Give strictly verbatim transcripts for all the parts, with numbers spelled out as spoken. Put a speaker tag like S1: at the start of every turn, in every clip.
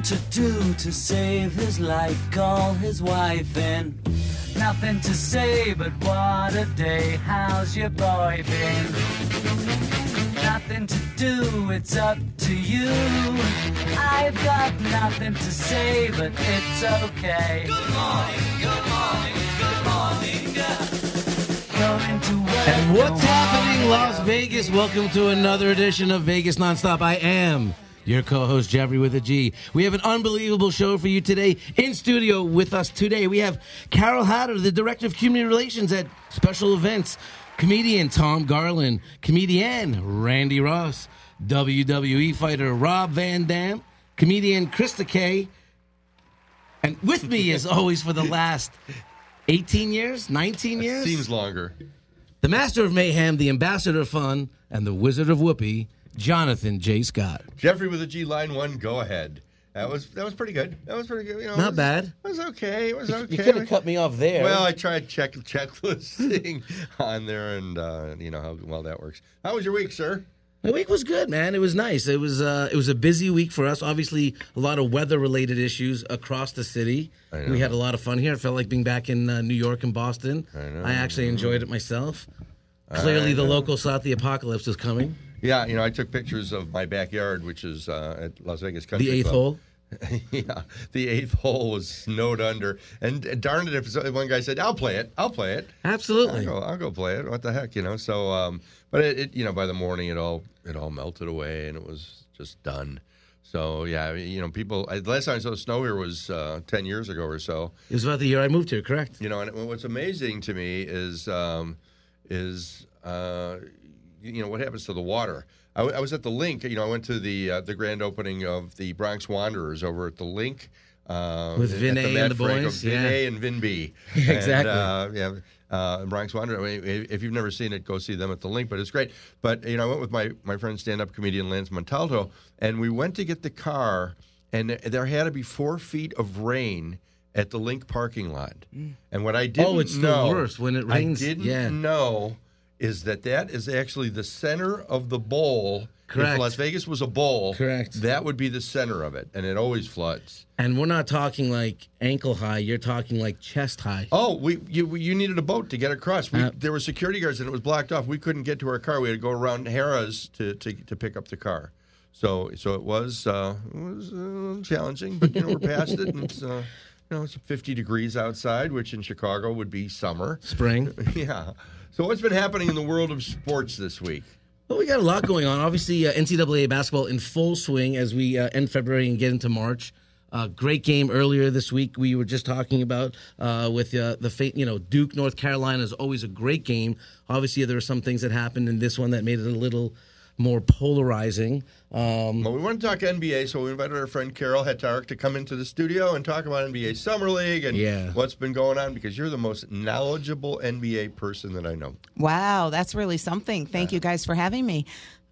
S1: Nothing to do to save his life, call his wife in. Nothing to say but what a day, how's your boy been? Nothing to do, it's up to you. I've got nothing to say, but it's okay. Good morning, good morning, good morning, yeah. Going to work.
S2: And what's happening, Las Vegas? Welcome to another edition of Vegas Nonstop. I am your co-host, Jeffrey with a G. We have an unbelievable show for you today. In studio with us today, we have Carol Hatter, the Director of Community Relations at Special Events, comedian Tom Garland, comedian Randy Ross, W W E fighter Rob Van Dam, comedian Krista Kay, and with me, as always, for the last eighteen years, nineteen years?
S3: Seems longer.
S2: The master of mayhem, the ambassador of fun, and the wizard of whoopee, Jonathan J. Scott.
S3: Jeffrey with a G, line one, go ahead. That was that was pretty good. That was pretty good. You know,
S2: Not
S3: it was,
S2: bad.
S3: It was okay. It was okay.
S2: You could have cut me off there.
S3: Well, I tried check checklisting on there, and uh, you know how well that works. How was your week, sir?
S2: The week was good, man. It was nice. It was uh, it was a busy week for us. Obviously, a lot of weather-related issues across the city.
S3: I know.
S2: We had a lot of fun here. It felt like being back in uh, New York and Boston.
S3: I know.
S2: I actually enjoyed it myself. Clearly,
S3: I
S2: the
S3: know.
S2: locals thought the apocalypse was coming.
S3: Yeah, you know, I took pictures of my backyard, which is uh, at Las Vegas Country
S2: The eighth
S3: Club.
S2: hole.
S3: Yeah, the eighth hole was snowed under, and, and darn it, if one guy said, "I'll play it, I'll play it,"
S2: Absolutely.
S3: I'll go, I'll go play it. What the heck, you know? So, um, but it, it, you know, by the morning, it all it all melted away, and it was just done. So, yeah, you know, people. I, the last time I saw snow here was uh, ten years ago or so.
S2: It was about the year I moved here, correct?
S3: You know, and what's amazing to me is um, is uh, you know what happens to the water. I, w- I was at the Link. You know, I went to the uh, the grand opening of the Bronx Wanderers over at the Link uh,
S2: With
S3: at
S2: Vinay
S3: the
S2: and
S3: Matt
S2: the
S3: Franco-
S2: boys, yeah.
S3: Vinay and Vin B.
S2: Yeah, exactly.
S3: And, uh, yeah, uh, Bronx Wanderers. I mean, if you've never seen it, go see them at the Link. But it's great. But you know, I went with my my friend stand-up comedian Lance Montalto, and we went to get the car, and there had to be four feet of rain at the Link parking lot. And what I didn't
S2: Oh, it's the
S3: know,
S2: worst when it rains,
S3: I didn't
S2: yeah.
S3: know is that that is actually the center of the bowl.
S2: Correct.
S3: If Las Vegas was a bowl,
S2: Correct.
S3: that would be the center of it, and it always floods.
S2: And we're not talking like ankle high. You're talking like chest high.
S3: Oh, we you you needed a boat to get across. We,
S2: Uh,
S3: there were security guards, and it was blocked off. We couldn't get to our car. We had to go around Harrah's to, to, to pick up the car. So so it was uh, it was uh, challenging, but you know we're past it, and it's uh, you know it's fifty degrees outside, which in Chicago would be summer.
S2: Spring.
S3: Yeah. So what's been happening in the world of sports this week?
S2: Well, we got a lot going on. Obviously, uh, N C double A basketball in full swing as we uh, end February and get into March. Uh, great game earlier this week. We were just talking about uh, with uh, the fa- you know Duke, North Carolina is always a great game. Obviously, there were some things that happened in this one that made it a little more polarizing. Um,
S3: Well, we want to talk N B A, so we invited our friend Carol Hatarek to come into the studio and talk about N B A Summer League and
S2: Yeah.
S3: what's been going on, because you're the most knowledgeable N B A person that I know.
S4: Wow, that's really something. Thank you guys for having me.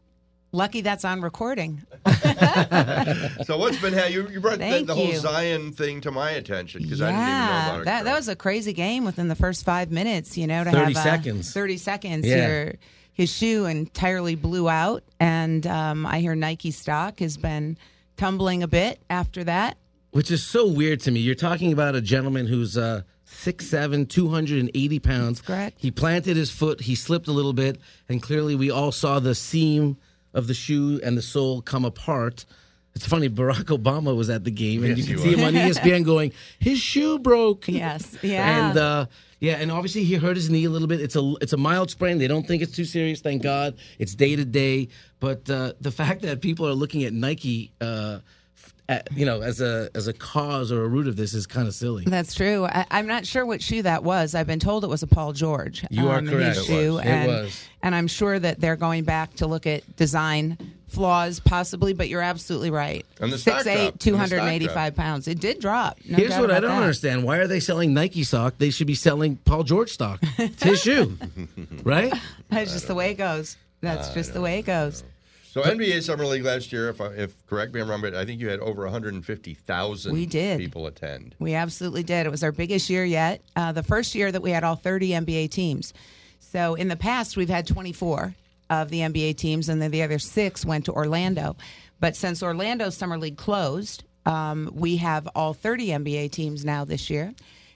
S4: Lucky that's on recording.
S3: So what's been ha- you, you brought the,
S4: Thank
S3: the whole
S4: you.
S3: Zion thing to my attention, because
S4: yeah,
S3: I didn't even know about it.
S4: that, that
S3: Carol.
S4: was a crazy game within the first five minutes, you know, to
S2: thirty
S4: have uh,
S2: seconds.
S4: thirty seconds.
S2: Yeah.
S4: Your, his shoe entirely blew out, and um, I hear Nike stock has been tumbling a bit after that.
S2: Which is so weird to me. You're talking about a gentleman who's uh, six seven, two hundred eighty pounds.
S4: That's correct.
S2: He planted his foot, he slipped a little bit, and clearly we all saw the seam of the shoe and the sole come apart. It's funny, Barack Obama was at the game, and
S3: Yes,
S2: you can
S3: he
S2: see him on E S P N going, his shoe broke.
S4: Yes, yeah.
S2: And, uh, yeah, and obviously he hurt his knee a little bit. It's a it's a mild sprain. They don't think it's too serious, thank God. It's day-to-day. But uh, the fact that people are looking at Nike uh, at, you know, as a as a cause or a root of this is kind of silly.
S4: That's true. I, I'm not sure what shoe that was. I've been told it was a Paul George.
S2: You are
S4: um,
S2: correct.
S4: His
S2: It
S4: shoe,
S2: was. It
S4: and,
S2: was.
S4: and I'm sure that they're going back to look at design flaws, possibly. But you're absolutely right.
S3: And the stock
S4: Six eight,
S3: dropped.
S4: two
S3: And the
S4: hundred
S3: stock
S4: eighty-five pounds. It did drop. No
S2: Here's
S4: doubt
S2: what I
S4: about
S2: don't
S4: that.
S2: understand. Why are they selling Nike stock? They should be selling Paul George stock. It's his shoe, right?
S4: That's just the way it goes. That's just the way it goes.
S3: So N B A Summer League last year, if I, if correct me if I'm wrong, but I think you had over one hundred fifty thousand
S4: We did.
S3: people attend.
S4: We absolutely did. It was our biggest year yet. Uh, the first year that we had all thirty N B A teams. So in the past, we've had twenty-four of the N B A teams, and then the other six went to Orlando. But since Orlando's Summer League closed, Um, we have all thirty N B A teams now this year,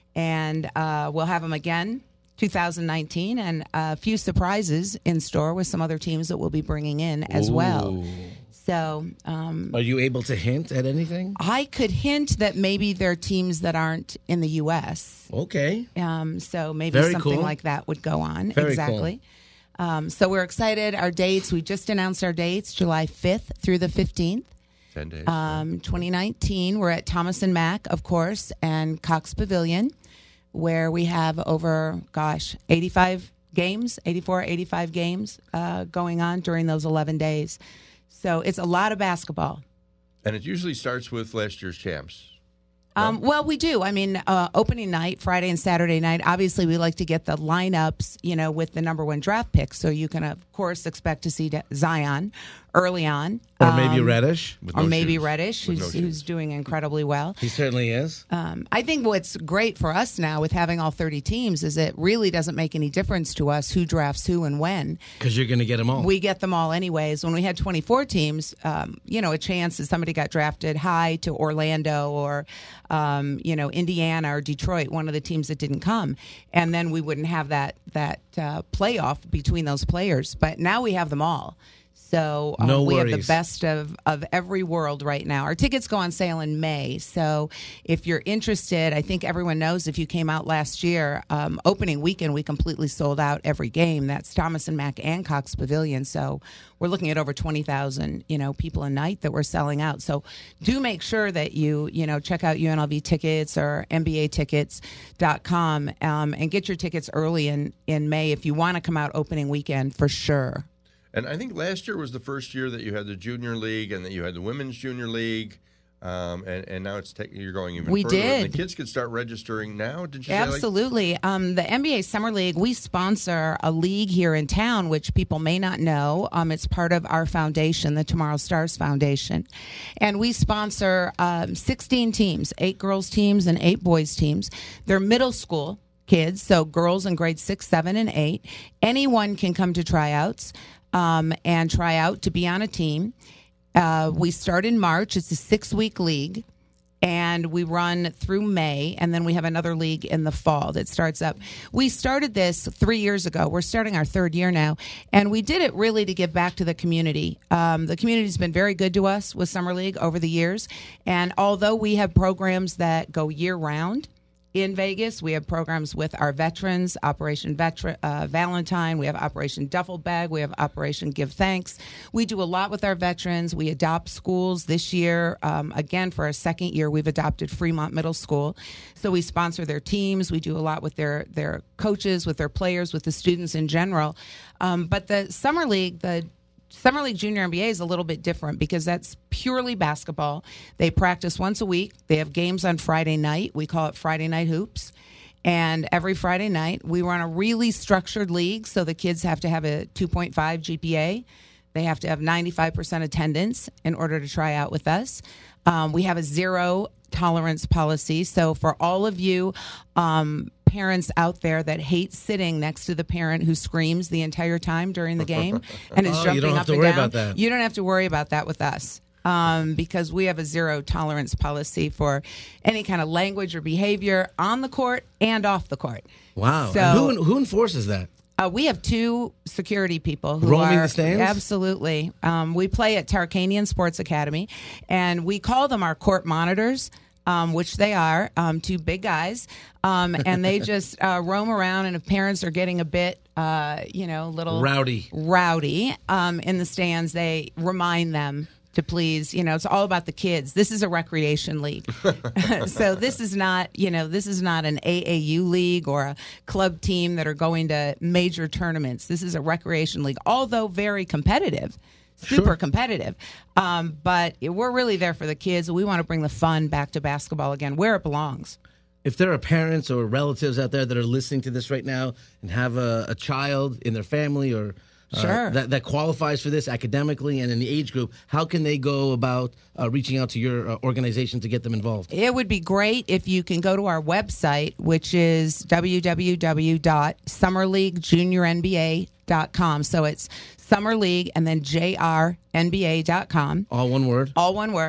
S4: and uh, we'll have them again two thousand nineteen, and a few surprises in store with some other teams that we'll be bringing in as well.
S2: Ooh.
S4: So, um,
S2: Are you able to hint at anything?
S4: I could hint that maybe there are teams that aren't in the U S
S2: Okay.
S4: Um, so maybe
S2: Very
S4: something
S2: cool.
S4: like that would go on.
S2: Very
S4: exactly. Um, so we're excited. Our dates, we just announced our dates, July fifth through the fifteenth.
S3: Ten days.
S4: Um, twenty nineteen, we're at Thomas and Mack, of course, and Cox Pavilion, where we have over, gosh, eighty-five games, eighty-four, eighty-five games uh, going on during those eleven days. So it's a lot of basketball.
S3: And it usually starts with last year's champs.
S4: Um, well, we do. I mean, uh, opening night, Friday and Saturday night, obviously we like to get the lineups, you know, with the number one draft pick. So you can, of course, expect to see Zion early on.
S2: Or maybe
S4: Um,
S2: Reddish.
S3: With
S4: Or
S3: no
S4: maybe
S3: shoes.
S4: Reddish,
S3: With
S4: who's,
S3: no
S4: who's
S3: shoes.
S4: doing incredibly well.
S2: He certainly is.
S4: Um, I think what's great for us now with having all thirty teams is it really doesn't make any difference to us who drafts who and when.
S2: Because you're going to get them all.
S4: We get them all anyways. When we had twenty-four teams, um, you know, a chance that somebody got drafted high to Orlando or, um, you know, Indiana or Detroit, one of the teams that didn't come. And then we wouldn't have that, that uh, playoff between those players. But now we have them all. So um,
S2: No
S4: we have the
S2: worries.
S4: best of, of every world right now. Our tickets go on sale in May. So if you're interested, I think everyone knows if you came out last year, um, opening weekend, we completely sold out every game. That's Thomas and Mack and Cox Pavilion. So we're looking at over twenty thousand, you know, people a night that we're selling out. So do make sure that you, you know, check out U N L V tickets or N B A tickets dot com um, and get your tickets early in, in May if you want to come out opening weekend for sure.
S3: And I think last year was the first year that you had the junior league and that you had the women's junior league. Um, and, and now it's te- you're going even
S4: We
S3: further. And
S4: did.
S3: the kids could start registering now. Did you say, like-
S4: Absolutely. Um, the N B A Summer League, we sponsor a league here in town, which people may not know. Um, it's part of our foundation, the Tomorrow Stars Foundation. And we sponsor um, sixteen teams, eight girls teams and eight boys teams. They're middle school kids, so girls in grades six, seven, and eight. Anyone can come to tryouts um, and try out to be on a team. Uh, we start in March. It's a six-week league. And we run through May, and then we have another league in the fall that starts up. We started this three years ago. We're starting our third year now, and we did it really to give back to the community. Um, the community's been very good to us with Summer League over the years, and although we have programs that go year-round, in Vegas, we have programs with our veterans, Operation Veteran, uh, Valentine. We have Operation Duffel Bag. We have Operation Give Thanks. We do a lot with our veterans. We adopt schools this year. Um, again, for our second year, we've adopted Fremont Middle School. So we sponsor their teams. We do a lot with their, their coaches, with their players, with the students in general. Um, but the Summer League, the Summer League Junior N B A is a little bit different because that's purely basketball. They practice once a week. They have games on Friday night. We call it Friday Night Hoops. And every Friday night, we run a really structured league, so the kids have to have a two point five G P A. They have to have ninety-five percent attendance in order to try out with us. Um, we have a zero tolerance policy. So for all of you um, parents out there that hate sitting next to the parent who screams the entire time during the game and is
S2: Oh, you
S4: jumping
S2: don't have
S4: up
S2: to
S4: and
S2: worry
S4: down,
S2: about that.
S4: you don't have to worry about that with us. Um, because we have a zero tolerance policy for any kind of language or behavior on the court and off the court.
S2: Wow.
S4: So,
S2: and who, who enforces that?
S4: Uh, we have two security people who
S2: Roaming
S4: are
S2: the stands?
S4: Absolutely. Um, we play at Tarkanian Sports Academy, and we call them our court monitors. Um, which they are, um, two big guys, um, and they just uh, roam around. And if parents are getting a bit, uh, you know, little
S2: Rowdy.
S4: rowdy um, in the stands, they remind them to please, you know, it's all about the kids. This is a recreation league. So this is not, you know, this is not an A A U league or a club team that are going to major tournaments. This is a recreation league, although very competitive. Super
S2: Sure.
S4: competitive. Um, but we're really there for the kids. We want to bring the fun back to basketball again, where it belongs.
S2: If there are parents or relatives out there that are listening to this right now and have a, a child in their family or uh,
S4: Sure.
S2: that, that qualifies for this academically and in the age group, how can they go about uh, reaching out to your uh, organization to get them involved?
S4: It would be great if you can go to our website, which is w w w dot summer league junior n b a dot com. So it's Summer League and then J R N B A dot com.
S2: All one word.
S4: All one word.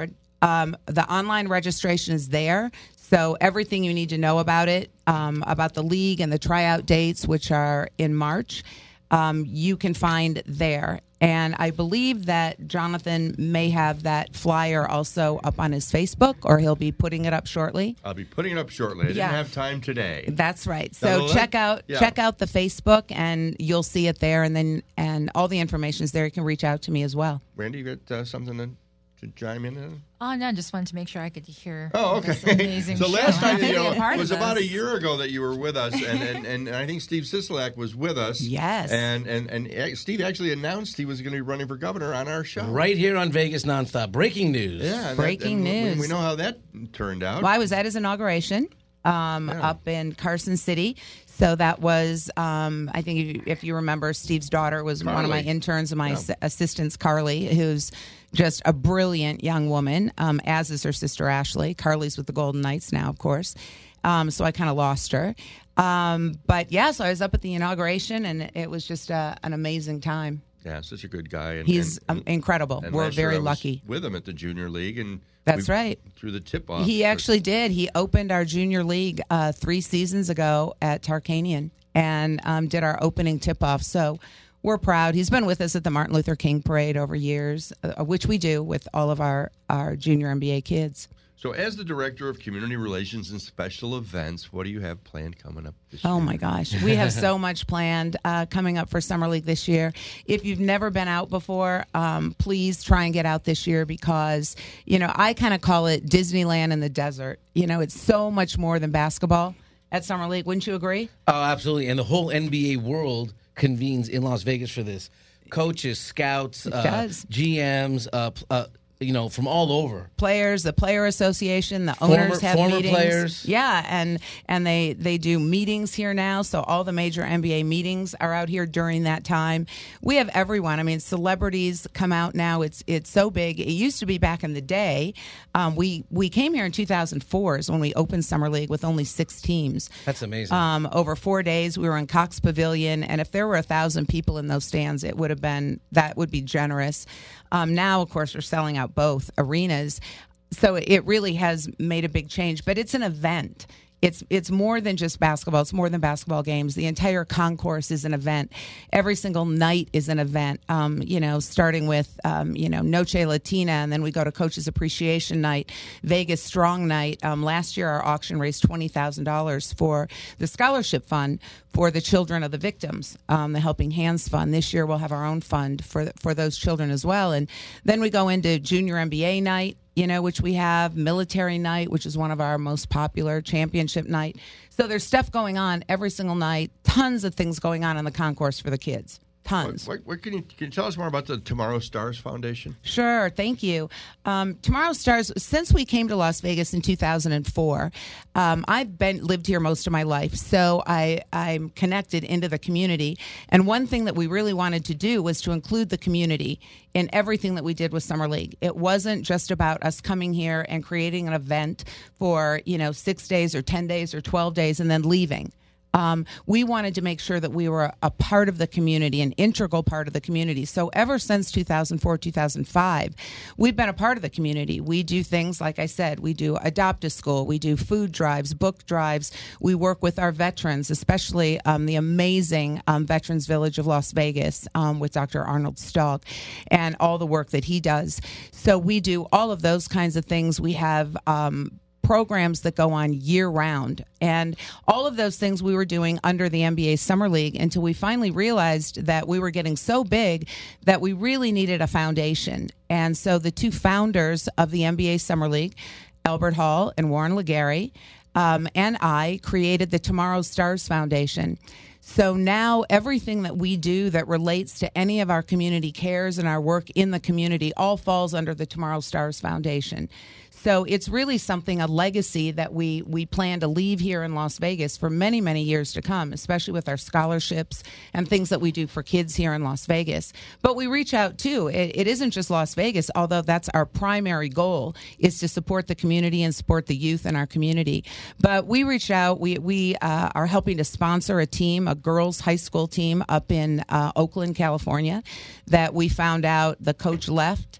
S4: Um, the online registration is there. So everything you need to know about it, um, about the league and the tryout dates, which are in March, um, you can find there. And I believe that Jonathan may have that flyer also up on his Facebook, or he'll be putting it up shortly.
S3: I'll be putting it up shortly. I
S4: Yeah.
S3: didn't have time today.
S4: That's right. So
S3: Now, the
S4: check
S3: link-
S4: out
S3: yeah.
S4: check out the Facebook, and you'll see it there. And then and all the information is there. You can reach out to me as well.
S3: Randy, you got uh, something to, to chime in on?
S5: Oh, no, just wanted to make sure I could hear.
S3: Oh,
S5: this
S3: okay.
S5: amazing
S3: So
S5: show.
S3: last time,
S5: Happy
S3: you
S5: to be a
S3: know,
S5: part
S3: it was
S5: of
S3: about a
S5: this.
S3: year ago that you were with us, and, and, and I think Steve Sisolak was with us.
S4: Yes.
S3: And, and, and uh, Steve actually announced he was going to be running for governor on our show.
S2: Right here on Vegas Nonstop. Breaking news.
S3: Yeah. and
S4: Breaking
S3: that, and we-
S4: news.
S3: We know how that turned out.
S4: Well, I was at his inauguration um,
S3: Yeah.
S4: up in Carson City. So that was, um, I think, if you, if you remember, Steve's daughter was one of my
S3: Carly.
S4: interns and my
S3: Yeah.
S4: ass- assistants, Carly, who's just a brilliant young woman, um, as is her sister, Ashley. Carly's with the Golden Knights now, of course. Um, so I kind of lost her. Um, but, yeah, so I was up at the inauguration, and it was just uh, an amazing time.
S3: Yeah, such a good guy. And,
S4: He's
S3: and,
S4: um, incredible.
S3: and
S4: We're
S3: last year
S4: very
S3: I was
S4: lucky.
S3: with him at the junior league, and
S4: That's
S3: we
S4: right.
S3: threw the tip off.
S4: He
S3: for-
S4: actually did. He opened our junior league uh, three seasons ago at Tarkanian and um, did our opening tip-off. So we're proud. He's been with us at the Martin Luther King Parade over years, uh, which we do with all of our, our junior N B A kids.
S3: So, as the director of community relations and special events, what do you have planned coming up this
S4: Oh
S3: year?
S4: my gosh, we have so much planned uh, coming up for Summer League this year. If you've never been out before, um, please try and get out this year because, you know, I kind of call it Disneyland in the desert. You know, it's so much more than basketball at Summer League. Wouldn't you agree?
S2: Oh, absolutely. And the whole N B A world convenes in Las Vegas for this. Coaches, scouts, uh,
S4: does.
S2: G Ms, uh, p- uh, you know, from all over.
S4: Players, the player association, the
S2: Former-
S4: owners have
S2: former
S4: meetings.
S2: players.
S4: Yeah, and and they they do meetings here now. So all the major N B A meetings are out here during that time. We have everyone. I mean, celebrities come out now. It's it's so big. It used to be back in the day. Um, we we came here in two thousand four is when we opened Summer League with only six teams.
S2: That's amazing.
S4: Um, over four days, we were in Cox Pavilion, and if there were a thousand people in those stands, it would have been that would be generous. Um, now, of course, we're selling out both arenas, so it really has made a big change. But it's an event. It's it's more than just basketball. It's more than basketball games. The entire concourse is an event. Every single night is an event. Um, you know, starting with um, you know Noche Latina, and then we go to Coaches Appreciation Night, Vegas Strong Night. Um, last year, our auction raised twenty thousand dollars for the scholarship fund for the children of the victims, um, the Helping Hands Fund. This year, we'll have our own fund for for those children as well. And then we go into Junior N B A Night, you know, which we have, Military Night, which is one of our most popular, Championship Night. So there's stuff going on every single night, tons of things going on in the concourse for the kids. Tons.
S3: What, what can you can you tell us more about the Tomorrow Stars Foundation?
S4: Sure, thank you. Um, Tomorrow Stars. Since we came to Las Vegas in two thousand four, um, I've been lived here most of my life, so I, I'm connected into the community. And one thing that we really wanted to do was to include the community in everything that we did with Summer League. It wasn't just about us coming here and creating an event for you know six days or ten days or twelve days and then leaving. Um, we wanted to make sure that we were a part of the community, an integral part of the community. So ever since two thousand four, two thousand five, we've been a part of the community. We do things, like I said, we do Adopt a School, we do food drives, book drives. We work with our veterans, especially um, the amazing um, Veterans Village of Las Vegas um, with Doctor Arnold Stalk and all the work that he does. So we do all of those kinds of things. We have um, programs that go on year round. And all of those things we were doing under the N B A Summer League until we finally realized that we were getting so big that we really needed a foundation. And so the two founders of the N B A Summer League, Albert Hall and Warren Legary, um, and I created the Tomorrow Stars Foundation. So now everything that we do that relates to any of our community cares and our work in the community all falls under the Tomorrow Stars Foundation. So it's really something, a legacy that we, we plan to leave here in Las Vegas for many, many years to come, especially with our scholarships and things that we do for kids here in Las Vegas. But we reach out, too. It, it isn't just Las Vegas, although that's our primary goal, is to support the community and support the youth in our community. But we reach out. We, we uh, are helping to sponsor a team, a girls' high school team up in uh, Oakland, California, that we found out the coach left.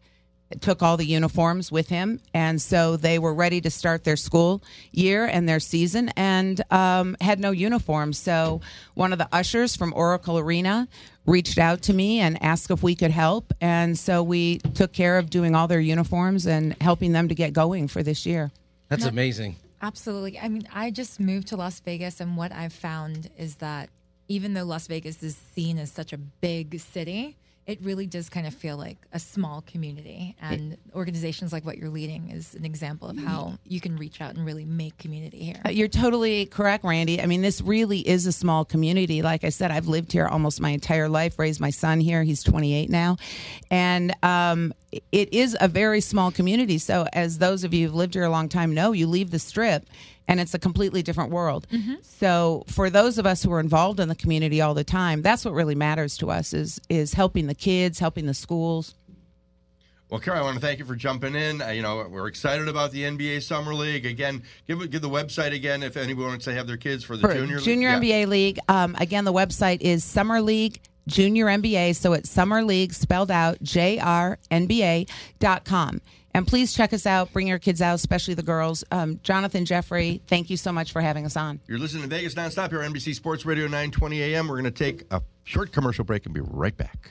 S4: took all the uniforms with him, and so they were ready to start their school year and their season, and um, had no uniforms. So one of the ushers from Oracle Arena reached out to me and asked if we could help, and so we took care of doing all their uniforms and helping them to get going for this year.
S2: That's
S5: No.
S2: amazing.
S5: Absolutely. I mean, I just moved to Las Vegas, and what I've found is that even though Las Vegas is seen as such a big city, it really does kind of feel like a small community. And organizations like what you're leading is an example of how you can reach out and really make community here.
S4: Uh, You're totally correct, Randy. I mean, this really is a small community. Like I said, I've lived here almost my entire life, raised my son here. He's twenty-eight now. And um, it is a very small community. So as those of you who've lived here a long time know, you leave the Strip, and it's a completely different world. Mm-hmm. So for those of us who are involved in the community all the time, that's what really matters to us is is helping the kids, helping the schools.
S3: Well, Carol, I want to thank you for jumping in. Uh, you know, we're excited about the N B A Summer League. Again, give give the website again if anyone wants to have their kids for the
S4: For
S3: Junior League.
S4: Junior
S3: Yeah.
S4: N B A League. Um, again, the website is Summer League Junior N B A. So it's Summer League spelled out, J R N B A dot com. And please check us out. Bring your kids out, especially the girls. Um, Jonathan, Jeffrey, thank you so much for having us on.
S3: You're listening to Vegas Nonstop here on N B C Sports Radio nine twenty A M. We're going to take a short commercial break and be right back.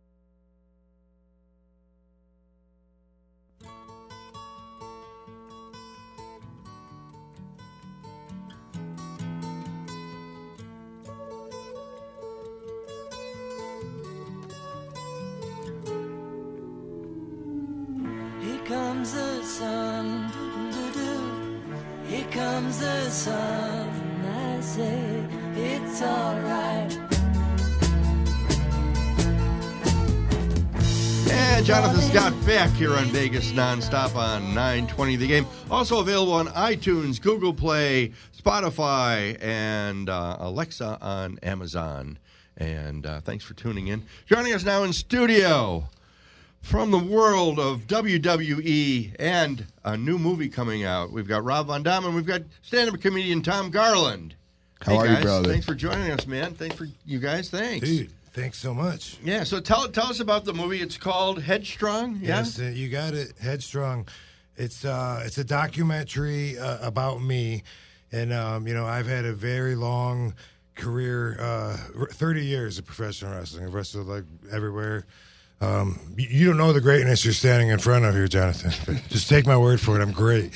S1: Here comes the sun, doo-doo-doo. Here comes the sun. I say it's alright.
S3: And Jonathan Scott back here on Vegas Nonstop on nine twenty The Game. Also available on iTunes, Google Play, Spotify, and uh, Alexa on Amazon. And uh, thanks for tuning in. Joining us now in studio from the world of W W E and a new movie coming out, we've got Rob Van Dam and we've got stand-up comedian Tom Garland.
S6: How
S3: Hey,
S6: are
S3: guys,
S6: you, brother?
S3: Thanks for joining us, man. Thanks for you guys. Thanks.
S6: Dude, thanks so much.
S3: Yeah, so tell tell us about the movie. It's called Headstrong. Yeah?
S6: Yes, uh, you got it. Headstrong. It's uh, it's a documentary uh, about me, and um, you know I've had a very long career, uh, thirty years of professional wrestling. I've wrestled like everywhere. Um, you, you don't know the greatness you're standing in front of here, Jonathan. But just take my word for it. I'm great.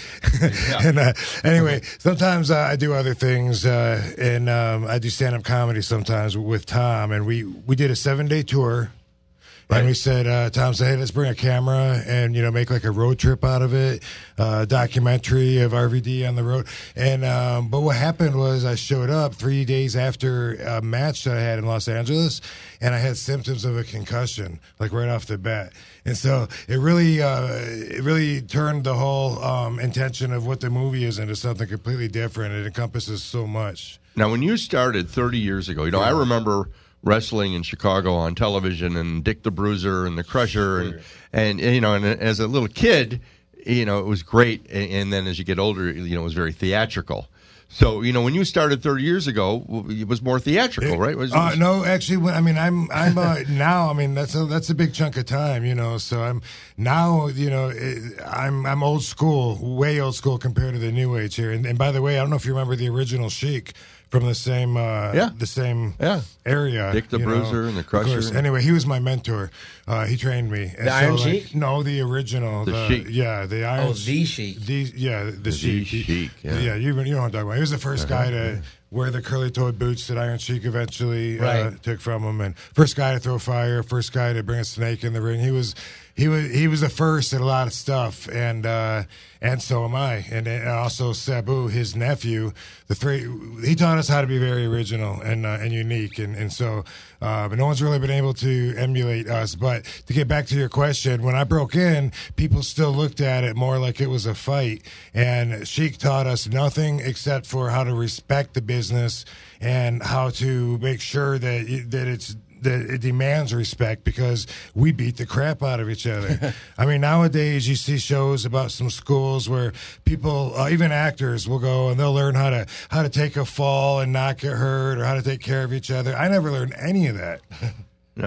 S6: and uh, anyway, sometimes uh, I do other things, uh, and um, I do stand-up comedy sometimes with Tom. And we we did a seven-day tour.
S3: Right.
S6: And we said, uh, Tom said, hey, let's bring a camera and, you know, make like a road trip out of it, uh, documentary of R V D on the road. And, um, but what happened was I showed up three days after a match that I had in Los Angeles, and I had symptoms of a concussion, like right off the bat. And so it really, uh, it really turned the whole, um, intention of what the movie is into something completely different. It encompasses so much.
S3: Now, when you started thirty years ago, you know, I remember wrestling in Chicago on television and Dick the Bruiser and the Crusher. And, and, and, you know, and as a little kid, you know, it was great. And, and then as you get older, you know, it was very theatrical. So, you know, when you started thirty years ago, it was more theatrical, right? Was,
S6: uh,
S3: was,
S6: no, actually, when- I mean, I'm, I'm uh, now. I mean, that's a that's a big chunk of time, you know. So I'm now, you know, it, I'm I'm old school, way old school compared to the new age here. And, and by the way, I don't know if you remember the original Sheik from the same, uh,
S3: Yeah.
S6: the same
S3: Yeah.
S6: area.
S3: Dick the
S6: you know.
S3: Bruiser and the
S6: Of
S3: Crusher.
S6: course. Anyway, he was my mentor. Uh, he trained me. And
S2: The Iron
S6: like,
S2: Sheik?
S6: No, the original.
S3: The Sheik.
S6: Yeah, the Iron.
S2: Oh, the Sheik.
S6: The, yeah, the,
S3: The
S6: Sheik. He-
S3: Sheik, yeah.
S6: yeah, you, you know what I'm talking about. He was the first guy to wear the curly-toed boots that Iron Sheik eventually uh,
S2: Right.
S6: took from him, and first guy to throw fire, first guy to bring a snake in the ring. He was, he was, he was the first at a lot of stuff, and uh, and so am I. And, and also Sabu, his nephew, the three, he taught us how to be very original and uh, and unique, and and so, uh, but no one's really been able to emulate us. But to get back to your question, when I broke in, people still looked at it more like it was a fight, and Sheik taught us nothing except for how to respect the business and how to make sure that it, that it's that it demands respect, because we beat the crap out of each other. I mean, nowadays you see shows about some schools where people, uh, even actors, will go and they'll learn how to how to take a fall and not get hurt, or how to take care of each other. I never learned any of that.
S3: no.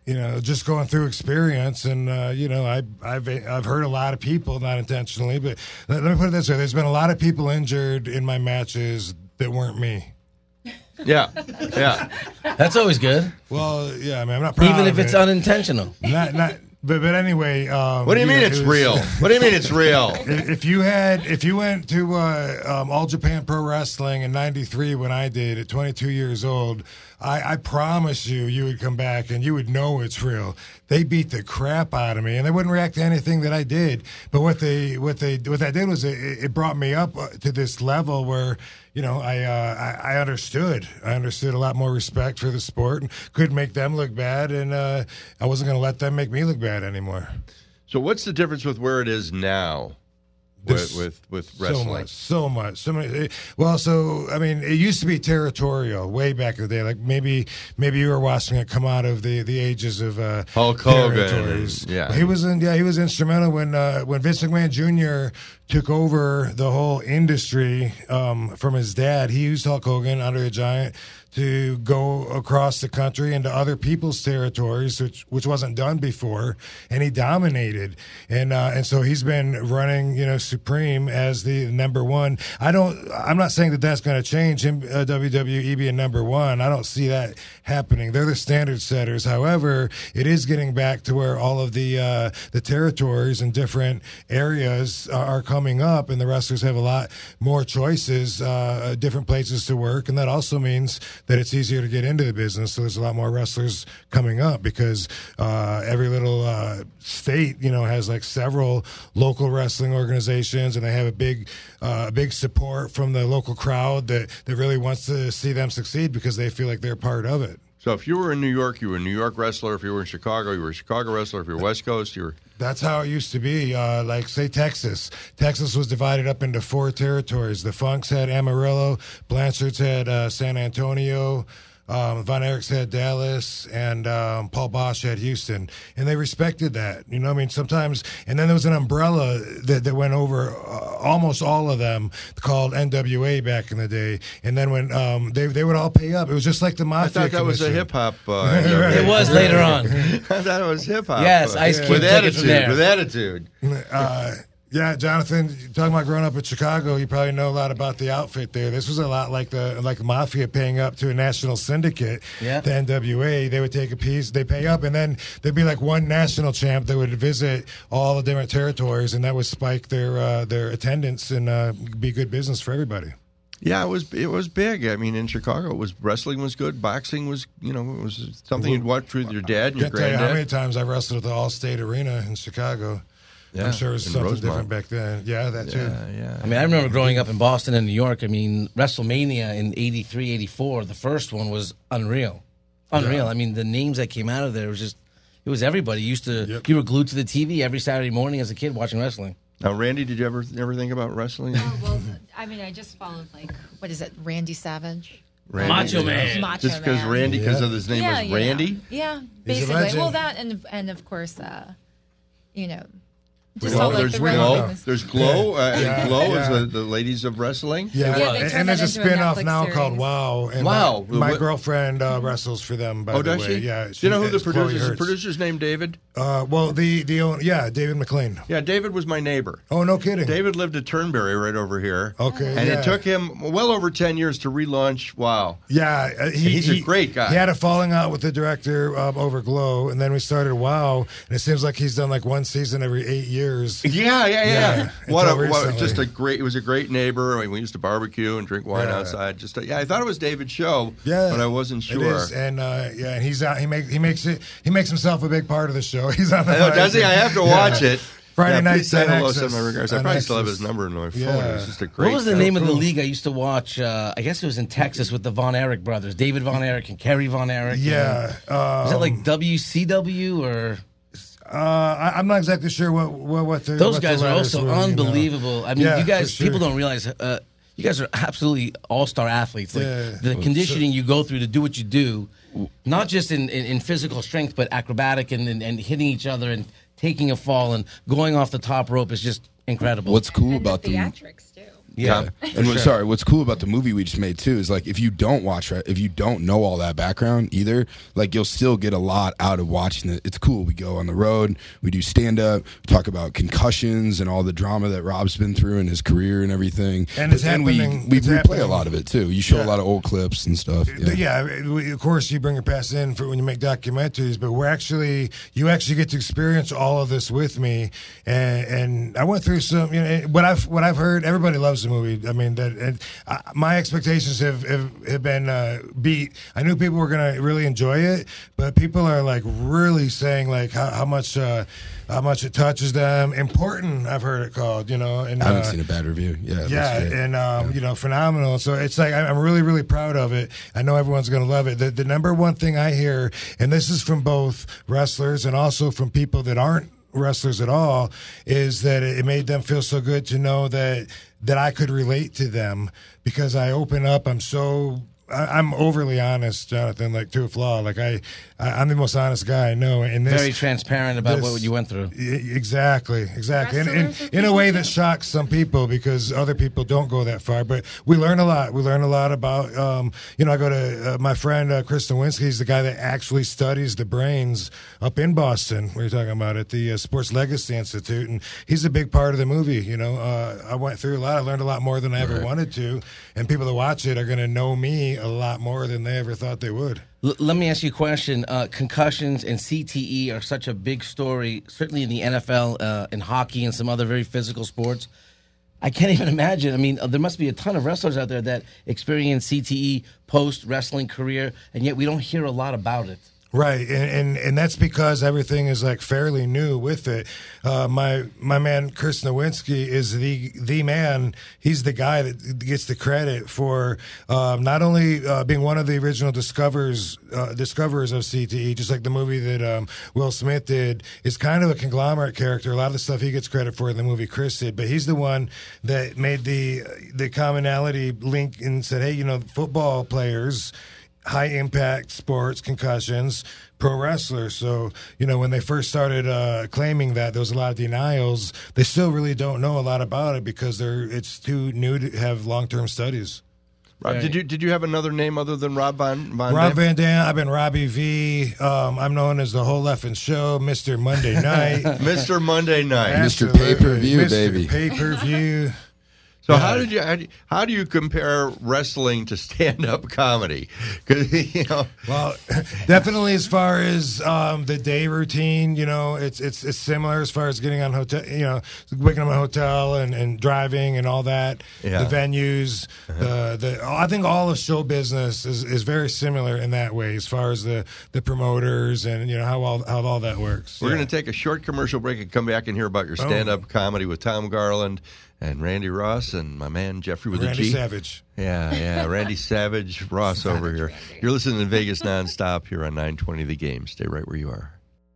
S6: you know, just going through experience, and uh, you know, I, I've I've hurt a lot of people, not intentionally, but let, let me put it this way: there's been a lot of people injured in my matches that weren't me.
S3: Yeah, yeah.
S2: That's always good.
S6: Well, yeah, I mean, I'm not proud
S2: Even
S6: of
S2: if it's
S6: it.
S2: unintentional.
S6: Not, not, but but anyway. Um,
S3: What do you mean
S6: know,
S3: it's
S6: it was-
S3: real? What do you mean it's real?
S6: If if you had, if you went to uh, um, All Japan Pro Wrestling in ninety-three when I did at twenty-two years old, I, I promise you, you would come back and you would know it's real. They beat the crap out of me, and they wouldn't react to anything that I did. But what they, what they, what that did was it, it brought me up to this level where, you know, I, uh, I I understood. I understood a lot more respect for the sport and couldn't make them look bad, and uh, I wasn't going to let them make me look bad anymore.
S3: So what's the difference with where it is now
S6: This-
S3: with, with, with
S6: So
S3: wrestling?
S6: much, so much, so many. Well, so I mean, it used to be territorial way back in the day. Like maybe, maybe you were watching it come out of the, the ages of uh,
S3: Hulk Hogan
S6: territories.
S3: and- yeah.
S6: he was in. Yeah, he was instrumental when uh, when Vince McMahon Junior took over the whole industry um, from his dad. He used Hulk Hogan, Andre the Giant, to go across the country into other people's territories, which which wasn't done before, and he dominated. And uh, and so he's been running, you know, supreme as the number one. I don't. I'm not saying that that's going to change him. Uh, W W E being number one. I don't see that happening. They're the standard setters. However, it is getting back to where all of the uh, the territories and different areas are, are coming up, and the wrestlers have a lot more choices, uh, different places to work, and that also means that it's easier to get into the business. So there's a lot more wrestlers coming up because uh, every little uh, state, you know, has like several local wrestling organizations, and they have a big, uh, big support from the local crowd that, that really wants to see them succeed because they feel like they're part of it.
S3: So if you were in New York, you were a New York wrestler. If you were in Chicago, you were a Chicago wrestler. If you're West Coast, you were...
S6: That's how it used to be. Uh, like, say, Texas. Texas was divided up into four territories. The Funks had Amarillo, Blanchards had uh, San Antonio, um, Von Erichs had Dallas, and um, Paul Bosch had Houston. And they respected that. You know what I mean? Sometimes, and then there was an umbrella that, that went over uh, almost all of them called N W A back in the day. And then when um, they they would all pay up. It was just like the
S3: I
S6: Mafia
S3: thought that was a
S6: Commission.
S3: hip-hop... Uh,
S2: It was later on.
S3: I thought it was hip-hop.
S2: Yes,
S3: uh,
S2: Ice Cube
S3: With
S2: took it
S3: attitude,
S2: from there.
S3: with attitude.
S6: Uh, yeah, Jonathan, talking about growing up in Chicago, you probably know a lot about the outfit there. This was a lot like the like the Mafia paying up to a national syndicate,
S2: Yeah.
S6: the N W A. They would take a piece, they pay up, and then there'd be like one national champ that would visit all the different territories, and that would spike their uh, their attendance and uh, be good business for everybody.
S3: Yeah, it was it was big. I mean, in Chicago, it was wrestling was good. Boxing was, you know, it was something you'd watch with your dad and your
S6: Can't tell you how many
S3: granddad.
S6: times I wrestled at the All-State Arena in Chicago.
S3: Yeah,
S6: I'm sure it was
S3: in
S6: something
S3: Rosemont.
S6: different back then. Yeah, that too.
S3: Yeah, yeah.
S2: I mean, I remember growing up in Boston and New York. I mean, WrestleMania in eighty-three, eighty-four, the first one was unreal. Unreal.
S6: Yeah.
S2: I mean, the names that came out of there was just, it was everybody. You used to,
S6: Yep.
S2: you were glued to the T V every Saturday morning as a kid watching wrestling.
S3: Now, Randy, did you ever ever think about wrestling?
S5: Oh, well, I mean, I just followed, like, what is it, Randy Savage?
S3: Randy?
S2: Macho Man.
S5: Macho
S3: Just because
S5: Man.
S3: Randy, because
S6: Yeah.
S3: of his name
S5: yeah,
S3: was
S5: you
S3: Randy?
S5: know. Yeah,
S6: He's a
S5: basically.
S6: legend.
S5: Well, that and and of course, uh, you know, just
S3: Well,
S5: all like
S3: there's
S5: the
S3: Glow.
S5: relevant-
S3: There's Glow. Uh,
S6: Yeah.
S3: and Glow
S6: Yeah.
S3: is the, the ladies of wrestling.
S6: Yeah,
S5: Yeah, they
S6: and,
S5: turned
S6: and there's a
S5: that into a
S6: spin-off
S5: Netflix
S6: now
S5: series.
S6: called Wow. And
S3: Wow.
S6: My, my
S3: What-
S6: girlfriend uh, wrestles for them, by
S3: Oh,
S6: the
S3: does
S6: way.
S3: she?
S6: Yeah.
S3: Do you know who the
S6: it's Chloe
S3: producer? Is the
S6: Hertz.
S3: producer's name David?
S6: Uh, well, the the own, yeah, David McLean.
S3: Yeah, David was my neighbor.
S6: Oh, no kidding.
S3: David lived at Turnberry right over here.
S6: Okay,
S3: And
S6: yeah.
S3: it took him well over ten years to relaunch Wow.
S6: Yeah, uh, he,
S3: He's a
S6: he-
S3: great guy.
S6: He had a falling out with the director um, over Glow, and then we started Wow, and it seems like he's done like one season every eight years.
S3: Yeah, yeah, yeah.
S6: Yeah,
S3: what, a,
S6: until
S3: what
S6: recently.
S3: just a great. It was a great neighbor. I mean, we used to barbecue and drink wine
S6: Yeah.
S3: outside. Just a, yeah, I thought it was David's show.
S6: Yeah,
S3: but I wasn't sure.
S6: It is, and uh, yeah, and he's out. He makes he makes it. He makes himself a big part of the show. He's on the.
S3: I know, does he? I have to
S6: Yeah.
S3: watch it.
S6: Friday
S3: yeah,
S6: night.
S3: please say hello.
S6: Access
S3: Send my regards. I
S6: on
S3: probably still have
S6: Access.
S3: his number in my phone.
S6: Yeah.
S3: It was just a great.
S2: What was the
S3: show.
S2: name of the
S6: cool.
S2: league I used to watch? Uh, I guess it was in Texas with the Von Erich brothers, David Von Erich and Kerry Von Erich.
S6: Yeah,
S2: And, was that
S6: um,
S2: like W C W or?
S6: Uh, I, I'm not exactly sure what what, what the,
S2: Those
S6: what the
S2: guys are
S6: letters
S2: also
S6: were, you know.
S2: unbelievable. I mean,
S6: Yeah,
S2: you guys,
S6: for sure.
S2: people don't realize. Uh, you guys are absolutely all-star athletes. Like
S6: Yeah.
S2: the conditioning you go through to do what you do, not just in, in, in physical strength, but acrobatic and, and, and hitting each other and taking a fall and going off the top rope is just incredible.
S7: What's cool
S5: and
S7: about
S5: the
S7: them?
S5: theatrics too.
S2: Yeah.
S7: And what, sorry, what's cool about the movie we just made too is like if you don't watch, if you don't know all that background either, like you'll still get a lot out of watching it. It's cool. We go on the road, we do stand up, talk about concussions and all the drama that Rob's been through in his career and everything.
S6: And
S7: but
S6: it's
S7: then
S6: happening.
S7: we we
S6: it's
S7: replay
S6: happening.
S7: a lot of it too. You show
S6: Yeah.
S7: a lot of old clips and stuff. Yeah.
S6: Yeah, we- of course you bring your past in for when you make documentaries, but we're actually you actually get to experience all of this with me, and, and I went through some. You know, what I've what I've heard. Everybody loves the movie. I mean, that and, uh, my expectations have have, have been uh, beat. I knew people were going to really enjoy it, but people are like really saying like how, how much. Uh, How much it touches them. Important, I've heard it called, you know. And
S7: I haven't
S6: uh,
S7: seen a bad review. Yeah, it
S6: yeah,
S7: looks great.
S6: and um, you know, phenomenal. So it's like I'm really, really proud of it. I know everyone's going to love it. The, the number one thing I hear, and this is from both wrestlers and also from people that aren't wrestlers at all, is that it made them feel so good to know that that I could relate to them because I open up. I'm so. I- I'm overly honest, Jonathan, like to a flaw. Like I, I I'm the most honest guy I know. And this,
S2: Very transparent about
S6: this-
S2: what you went through.
S6: E- Exactly, exactly. And, and
S5: Wrestlers are
S6: in a
S5: people
S6: way
S5: too.
S6: that shocks some people because other people don't go that far. But we learn a lot. We learn a lot about, um, you know, I go to uh, my friend uh, Chris Nowinski. He's the guy that actually studies the brains up in Boston. What are you talking about? At the uh, Sports Legacy Institute. And he's a big part of the movie. You know, uh, I went through a lot. I learned a lot more than I ever
S7: Right.
S6: wanted to. And people that watch it are going to know me a lot more than they ever thought they would.
S2: L- let me ask you a question. Uh, concussions and C T E are such a big story, certainly in the N F L, uh, in hockey, and some other very physical sports. I can't even imagine. I mean, uh, there must be a ton of wrestlers out there that experience C T E post wrestling career, and yet we don't hear a lot about it.
S6: Right, and, and and that's because everything is like fairly new with it. Uh, my my man Chris Nowinski is the the man. He's the guy that gets the credit for um, not only uh, being one of the original discoverers uh, discoverers of C T E, just like the movie that um, Will Smith did. Is kind of a conglomerate character. A lot of the stuff he gets credit for in the movie Chris did, but he's the one that made the the commonality link and said, hey, you know, football players. High impact sports, concussions, pro wrestlers. So, you know, when they first started uh, claiming that, there was a lot of denials. They still really don't know a lot about it because they're it's too new to have long term studies.
S3: Rob, did you did you have another name other than Rob Van Van
S6: Rob
S3: Dam?
S6: Van Dam, I've been Robbie V. Um, I'm known as the whole effing show, Mister Monday Night.
S3: Mister Monday Night.
S7: Mister Pay-Per-View, baby.
S6: Pay per view.
S3: So
S6: Yeah.
S3: how did you how do you, how do you compare wrestling to stand up comedy? Because you know,
S6: Well, definitely as far as um, the day routine, you know, it's it's it's similar as far as getting on hotel, you know, waking up in a hotel and, and driving and all that.
S3: Yeah.
S6: The venues, the the I think all of show business is, is very similar in that way as far as the, the promoters and you know how all how all that works.
S3: we're
S6: Yeah.
S3: going to take a short commercial break and come back and hear about your
S6: Oh.
S3: stand up comedy with Tom Garland and Randy Ross and my man Jeffrey with
S6: Randy
S3: a G.
S6: Savage.
S3: Yeah, yeah, Randy Savage Ross over here. You're listening to Vegas Nonstop here on nine twenty The Game. Stay right where you are.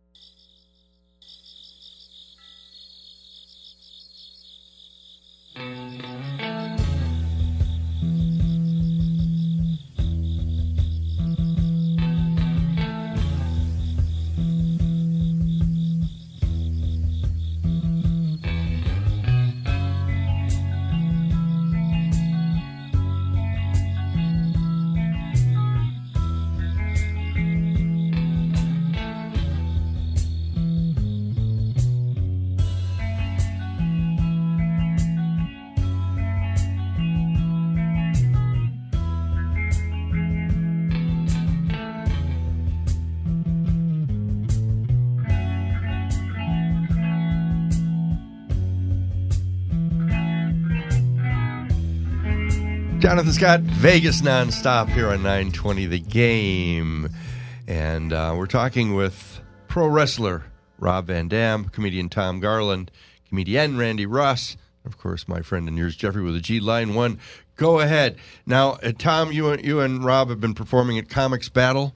S3: Jonathan Scott, Vegas Nonstop here on nine twenty The Game. And uh, we're talking with pro wrestler Rob Van Dam, comedian Tom Garland, comedian Randy Ross, of course, my friend and yours, Jeffrey with a G. Line one, go ahead. Now, uh, Tom, you and, you and Rob have been performing at Comics Battle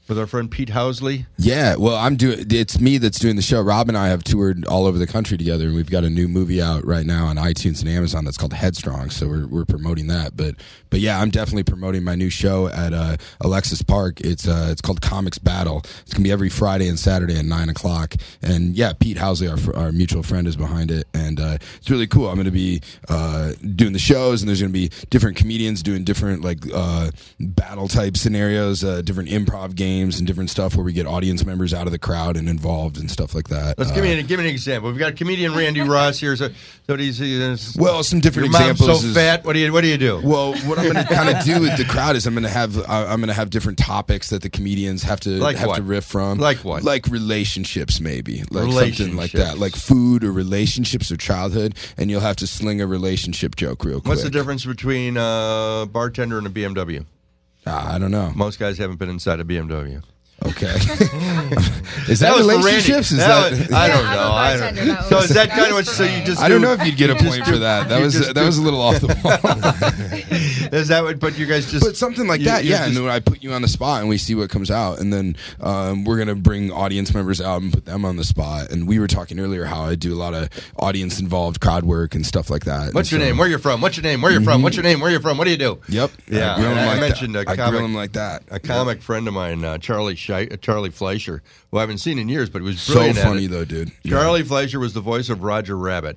S3: with our friend Pete Housley.
S7: Yeah, well, I'm doing. It's me that's doing the show. Rob and I have toured all over the country together, and we've got a new movie out right now on iTunes and Amazon that's called Headstrong. So we're we're promoting that. But but yeah, I'm definitely promoting my new show at uh, Alexis Park. It's uh, it's called Comics Battle. It's gonna be every Friday and Saturday at nine o'clock. And yeah, Pete Housley, our fr- our mutual friend, is behind it, and uh, it's really cool. I'm gonna be uh, doing the shows, and there's gonna be different comedians doing different like uh, battle type scenarios, uh, different improv games. And different stuff where we get audience members out of the crowd and involved and stuff like that.
S3: Let's
S7: uh,
S3: give me an, give me an example. We've got comedian Randy Ross here. So, so he's, he's
S7: well, some different
S3: your mom's
S7: examples.
S3: so
S7: is,
S3: fat. What do you What do you do?
S7: Well, what I'm going to kind of do with the crowd is I'm going to have uh, I'm going to have different topics that the comedians have to
S3: Like
S7: have
S3: what?
S7: to riff from.
S3: Like what?
S7: Like relationships, maybe. Like
S3: Relationships.
S7: something like that. Like food or relationships or childhood, and you'll have to sling a relationship joke real quick.
S3: What's the difference between a bartender and a B M W?
S7: Uh, I don't know.
S3: Most guys haven't been inside a B M W.
S7: Okay. Is that,
S3: That was for
S7: relationships? Is
S3: Randy.
S7: that,
S3: That was- I don't
S5: Yeah, I'm a
S3: know. I don't
S5: bartender.
S3: know.
S5: That
S3: So
S5: was-
S3: is that
S5: that
S3: kind of
S5: was
S3: what?
S5: for
S3: So you
S5: Randy.
S3: just
S7: I don't
S3: do-
S7: know if you'd get a
S3: you just
S7: point
S3: do-
S7: for that. That
S3: you
S7: was
S3: just
S7: that
S3: do-
S7: was a little off the wall.
S3: Is that what? But you guys just
S7: But something like
S3: you-
S7: that,
S3: you
S7: yeah.
S3: just-
S7: and then I put you on the spot, and we see what comes out, and then um, we're gonna bring audience members out and put them on the spot. And we were talking earlier how I do a lot of audience involved crowd work and stuff like that.
S3: What's
S7: And
S3: your
S7: so-
S3: name? Where you're from? What's your name? Where you're from? What's your name? Where you're from? What do you do?
S7: Yep.
S3: Yeah,
S7: I grill
S3: and
S7: him
S3: I
S7: like
S3: mentioned
S7: that.
S3: a
S7: I grill
S3: comic-
S7: him like that.
S3: A comic friend of mine, uh, Charlie Shi- uh, Charlie Fleischer, who I haven't seen in years, but he was
S7: So
S3: brilliant at
S7: funny
S3: it.
S7: though, dude.
S3: Charlie Fleischer was the voice of Roger Rabbit.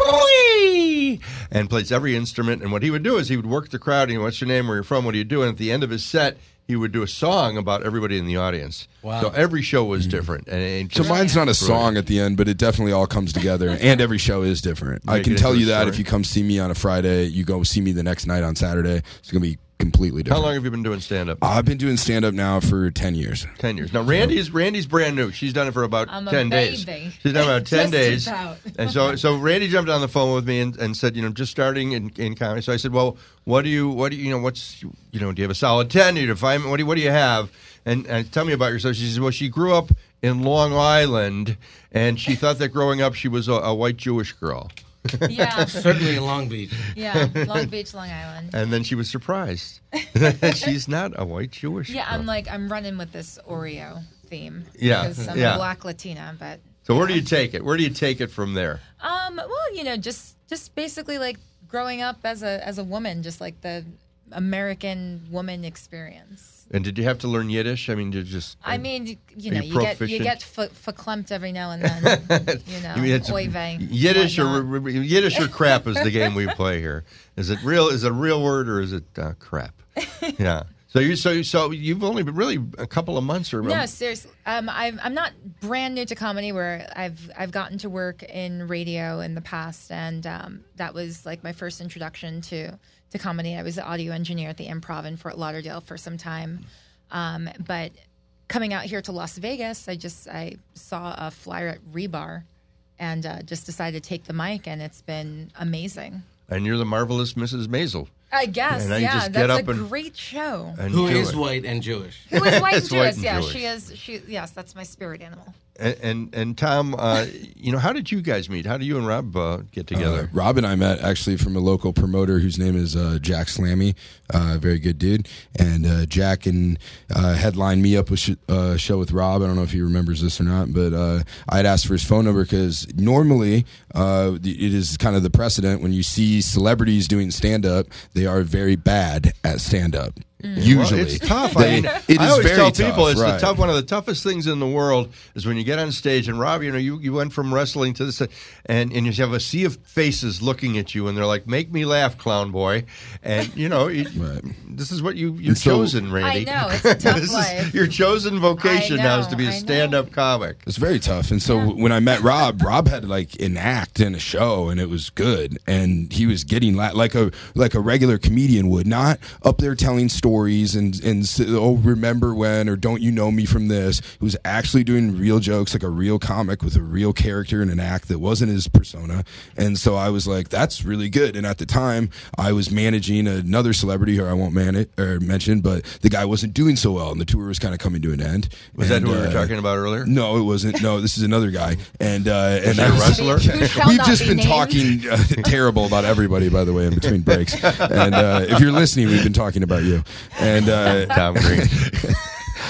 S3: And plays every instrument. And what he would do is he would work the crowd. And he, what's your name? Where you're from? What do you do? And at the end of his set, he would do a song about everybody in the audience.
S2: Wow.
S3: So every show was different. And it
S7: So
S3: just-
S7: mine's not a song at the end, but it definitely all comes together, and every show is different. I
S3: Make
S7: can
S3: it
S7: tell
S3: into
S7: you
S3: a
S7: that
S3: story.
S7: if you come see me on a Friday, you go see me the next night on Saturday, it's gonna be completely
S3: How
S7: different.
S3: long have you been doing stand-up?
S7: I've been doing stand up now for ten years.
S3: Ten years. Now Randy's Randy's brand new. She's done it for about
S5: I'm a
S3: ten days.
S5: baby.
S3: She's done about ten
S5: Just
S3: days.
S5: about.
S3: And so so Randy jumped on the phone with me and, and said, you know, just starting in, in comedy. So I said, well, what do you what do you, you know what's you know do you have a solid ten? Do you define what do you, what do you have? And, and tell me about yourself. She says, well, she grew up in Long Island, and she thought that growing up she was a, a white Jewish girl.
S5: Yeah,
S2: Certainly in Long Beach.
S5: yeah. Long Beach, Long Island.
S3: And then she was surprised that she's not a white Jewish
S5: Yeah,
S3: girl.
S5: I'm like I'm running with this Oreo theme.
S3: Yeah,
S5: because I'm
S3: yeah.
S5: a Black Latina, but
S3: So where do you take it? Where do you take it from there?
S5: um, well, you know, just just basically like growing up as a as a woman, just like the American woman experience.
S3: And did you have to learn Yiddish? I mean, did you just
S5: I mean, you, you
S3: Are
S5: know,
S3: you
S5: you, get
S3: proficient?
S5: you get f- verklempt every now and then. You know,
S3: You mean it's
S5: oy vey,
S3: Yiddish or
S5: whatnot.
S3: r- r- Yiddish or crap is the game we play here. Is it real? Is it a real word or is it uh, crap? Yeah. So you so so you've only been really a couple of months or
S5: No, seriously. Um, I've, I'm not brand new to comedy. Where I've I've gotten to work in radio in the past, and um, that was like my first introduction to to comedy. I was an audio engineer at the Improv in Fort Lauderdale for some time, um, but coming out here to Las Vegas, I just I saw a flyer at Rebar, and uh, just decided to take the mic, and it's been amazing.
S3: and you're the marvelous Missus Maisel.
S5: I guess,
S3: And now you
S5: yeah,
S3: just get
S5: that's
S3: up
S5: a
S3: and-
S5: great show.
S3: And
S2: Who
S3: do
S2: is
S3: it.
S2: white and Jewish?
S5: Who is white and
S3: That's white
S5: Jewish?
S3: and
S5: Yeah,
S3: Jewish.
S5: she is. She yes, that's my spirit animal.
S3: And and, and Tom, uh, you know, how did you guys meet? How did you and Rob uh, get together?
S7: Uh, Rob and I met actually from a local promoter whose name is uh, Jack Slammy, uh, very good dude. And uh, Jack and uh, headlined me up a sh- uh, show with Rob. I don't know if he remembers this or not, but uh, I'd asked for his phone number because normally uh, it is kind of the precedent when you see celebrities doing stand up, they are very bad at stand up. Usually,
S3: Well, it's tough.
S7: They-
S3: I mean,
S7: it
S3: I
S7: is
S3: always
S7: very
S3: tell
S7: tough,
S3: people it's
S7: right.
S3: the tough. One of the toughest things in the world is when you get on stage. And Rob, you know, you, you went from wrestling to this, and and you have a sea of faces looking at you, and they're like, "Make me laugh, clown boy," and you know, it,
S7: Right.
S3: this is what you you've
S7: And so-
S3: chosen, Randy.
S5: I know, it's a tough
S3: This is
S5: life.
S3: your chosen vocation
S5: I
S3: now is
S5: know,
S3: to be a
S5: I know.
S3: stand-up comic.
S7: It's very tough. And so when I met Rob, Rob had like an act in a show, and it was good. And he was getting la- like a like a regular comedian would, not up there telling stories and and s- oh remember when or don't you know me from this. He was actually doing real jokes, like a real comic with a real character and an act that wasn't his persona. And so I was like, that's really good. And at the time, I was managing another celebrity who I won't man it or mention, but the guy wasn't doing so well, and the tour was kind of coming to an end.
S3: Was that
S7: And,
S3: who we were
S7: uh,
S3: talking about earlier?
S7: No, it wasn't. No, this is another guy. And uh, and
S3: he a
S7: I was-
S3: wrestler?
S5: Who shall
S7: We've
S5: not
S7: just
S5: be
S7: been
S5: named.
S7: talking uh, terrible about everybody, by the way, in between breaks. And uh, if you're listening, we've been talking about you. And uh,
S3: Tom Green.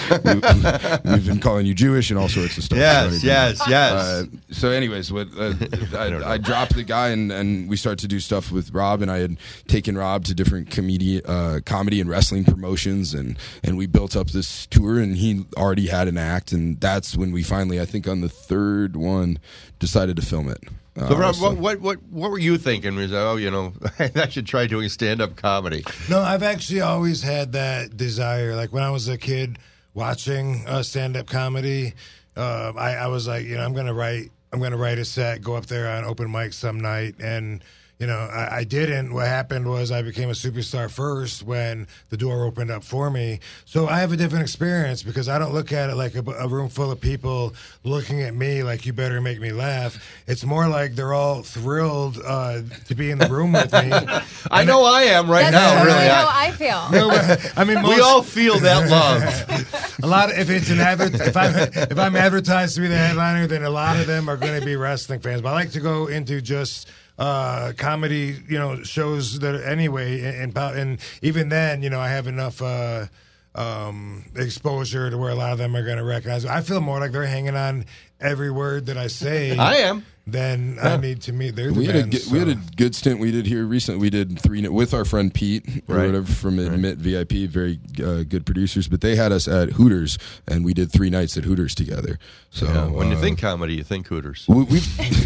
S7: we, we've been calling you Jewish and all sorts of stuff.
S3: Yes, yes, yes.
S7: Uh, so, anyways, what, uh, I, I dropped the guy, and, and we started to do stuff with Rob, and I had taken Rob to different comedy, uh, comedy and wrestling promotions, and, and we built up this tour, and he already had an act, and that's when we finally, I think on the third one, decided to film it. Uh,
S3: So, Rob,
S7: so-
S3: what, what what what were you thinking? Was oh, you know, I should try doing stand-up comedy.
S6: No, I've actually always had that desire. Like when I was a kid watching uh, stand-up comedy, uh, I, I was like, you know, I'm gonna write, I'm gonna write a set, go up there on open mic some night, and you know, I, I didn't. What happened was I became a superstar first when the door opened up for me. So I have a different experience because I don't look at it like a, a room full of people looking at me like you better make me laugh. It's more like they're all thrilled uh, to be in the room with me.
S3: I know I am right
S5: That's
S3: now.
S5: really
S3: Really,
S5: how
S3: I,
S5: I feel.
S6: No, but, I mean, most,
S3: we all feel that love.
S6: a lot of, if it's an adver- if I'm if I'm advertised to be the headliner, then a lot of them are going to be wrestling fans. But I like to go into just uh, comedy, you know, shows that anyway, and, and and even then, you know, I have enough uh, um, exposure to where a lot of them are going to recognize. I feel more like they're hanging on every word that I say.
S3: I am.
S6: Then I need to meet their
S7: We had, a,
S6: bands,
S7: good- we had a
S6: so.
S7: good stint we did here recently. We did three with our friend Pete or
S3: Right.
S7: whatever from Admit V I P, very uh, good producers. But they had us at Hooters, and we did three nights at Hooters together. So
S3: Yeah, when you
S7: uh,
S3: think comedy, you think Hooters.
S7: we, we've,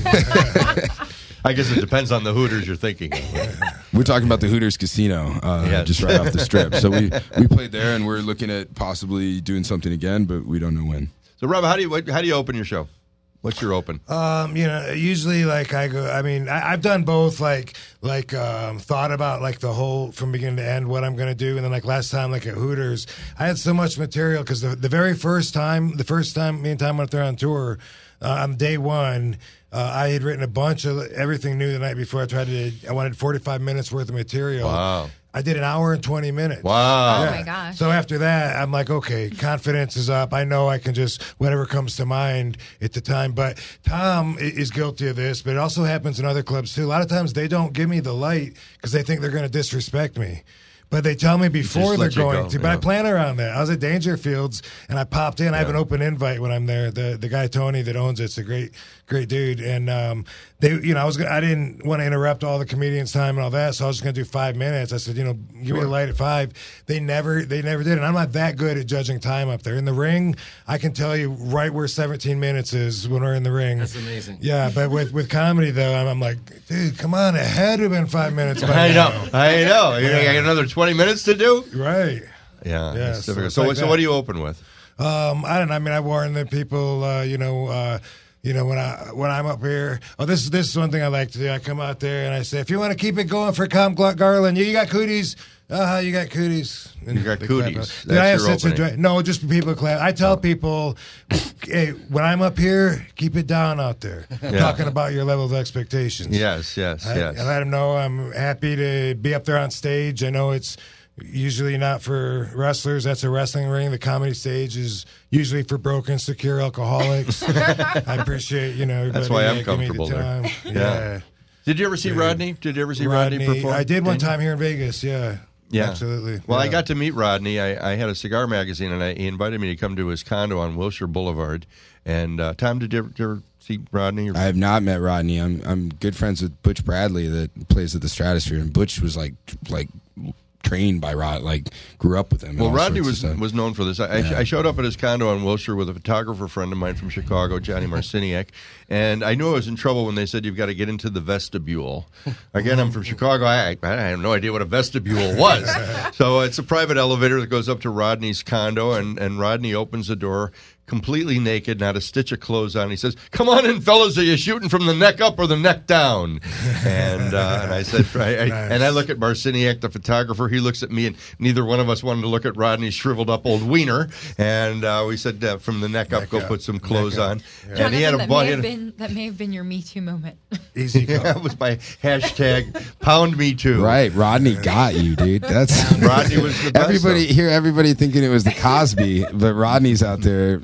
S3: I guess it depends on the Hooters you're thinking of.
S7: we're talking about the Hooters Casino, uh,
S3: Yes.
S7: just right off the strip. So we we played there, and we're looking at possibly doing something again, but we don't know when.
S3: So, Rob, how do you what- how do you open your show? What's your open?
S6: Um, you know, usually like I go. I mean, I, I've done both. Like, like um, thought about like the whole from beginning to end what I'm going to do, and then like last time, like at Hooters, I had so much material because the the very first time, the first time me and Tom went there on tour, uh, on day one. Uh, I had written a bunch of everything new the night before. I tried to. I wanted forty-five minutes worth of material.
S3: Wow.
S6: I did an hour and twenty minutes.
S3: Wow.
S5: Oh my gosh.
S6: So after that, I'm like, okay, confidence is up. I know I can just whatever comes to mind at the time. But Tom i- is guilty of this, but it also happens in other clubs too. A lot of times they don't give me the light because they think they're going to disrespect me. But they tell me before
S3: Just
S6: they're
S3: let you
S6: going
S3: go,
S6: to. But
S3: yeah.
S6: I plan around that. I was at Dangerfields and I popped in. I have an open invite when I'm there. The the guy Tony that owns it's a great great dude. And um, they, you know, I was gonna, I didn't want to interrupt all the comedians' time and all that, so I was just gonna do five minutes. I said, you know, give me the light at five. They never they never did. And I'm not that good at judging time up there in the ring. I can tell you right where seventeen minutes is when we're in the ring.
S2: That's amazing.
S6: Yeah, but with with comedy though, I'm, I'm like, dude, come on, it had to have been five minutes. By
S3: I
S6: now.
S3: know. I know. You got another twenty minutes to do?
S6: Right.
S3: Yeah.
S6: Yeah,
S3: it's
S6: so
S3: difficult.
S6: it's
S3: So,
S6: like
S3: what- so
S6: that.
S3: what do you open with?
S6: Um, I don't know. I mean, I warn the people, uh, you know, uh, you know, when I when I'm up here. Oh, this is this is one thing I like to do. I come out there and I say, if you want to keep it going for Com Gl- Garland, you, you got cooties. Uh huh. You got cooties. And
S3: You got
S6: they clap.
S3: cooties.
S6: Dude, I have
S3: That's your
S6: such a
S3: opening.
S6: joy. No, just for people to clap. I tell people, hey, when I'm up here, keep it down out there. I'm
S3: Yeah.
S6: talking about your level of expectations.
S3: Yes, yes,
S6: I,
S3: yes.
S6: I let them know I'm happy to be up there on stage. I know it's usually not for wrestlers. That's a wrestling ring. The comedy stage is usually for broken, secure alcoholics. I appreciate, you know, everybody
S3: That's why I'm
S6: uh, give me the
S3: comfortable there.
S6: time.
S3: Yeah.
S6: Yeah.
S3: Did you ever see Rodney? Did you ever see Rodney,
S6: Rodney,
S3: perform?
S6: I did one
S3: Didn't you?
S6: time here in Vegas. Yeah.
S3: Yeah,
S6: Absolutely.
S3: Well, I
S6: Yeah.
S3: got to meet Rodney. I, I had a cigar magazine, and I, he invited me to come to his condo on Wilshire Boulevard. And uh, Tom, did you ever, did you ever see Rodney? Or-
S7: I have not met Rodney. I'm I'm good friends with Butch Bradley that plays at the Stratosphere, and Butch was like like trained by Rod, like grew up with him. and
S3: Well,
S7: all
S3: Rodney
S7: sorts
S3: was
S7: of stuff.
S3: was known for this. I,
S7: Yeah.
S3: I showed up at his condo on Wilshire with a photographer friend of mine from Chicago, Johnny Marciniak, and I knew I was in trouble when they said you've got to get into the vestibule. Again, I'm from Chicago. I, I have no idea what a vestibule was. So it's a private elevator that goes up to Rodney's condo, and, and Rodney opens the door completely naked, not a stitch of clothes on. He says, "Come on in, fellas. Are you shooting from the neck up or the neck down?" And uh, and I said, I, I,
S6: Nice.
S3: and I look at Marciniak, the photographer. He looks at me, and neither one of us wanted to look at Rodney's shriveled up old wiener. And uh, we said, uh, from the neck up,
S6: Neck
S3: go
S6: up.
S3: put some
S6: Neck
S3: clothes
S6: up.
S3: on.
S6: Yeah.
S3: And he had a
S5: that,
S3: bu-
S5: may
S3: he
S5: have
S3: had a-
S5: been, that may have been your Me Too moment.
S6: Easy call.
S3: that was my hashtag. Pound me too.
S7: Right, Rodney got you, dude. That's
S3: Rodney was the best.
S7: everybody
S3: though.
S7: here. Everybody thinking it was the Cosby, but Rodney's out there.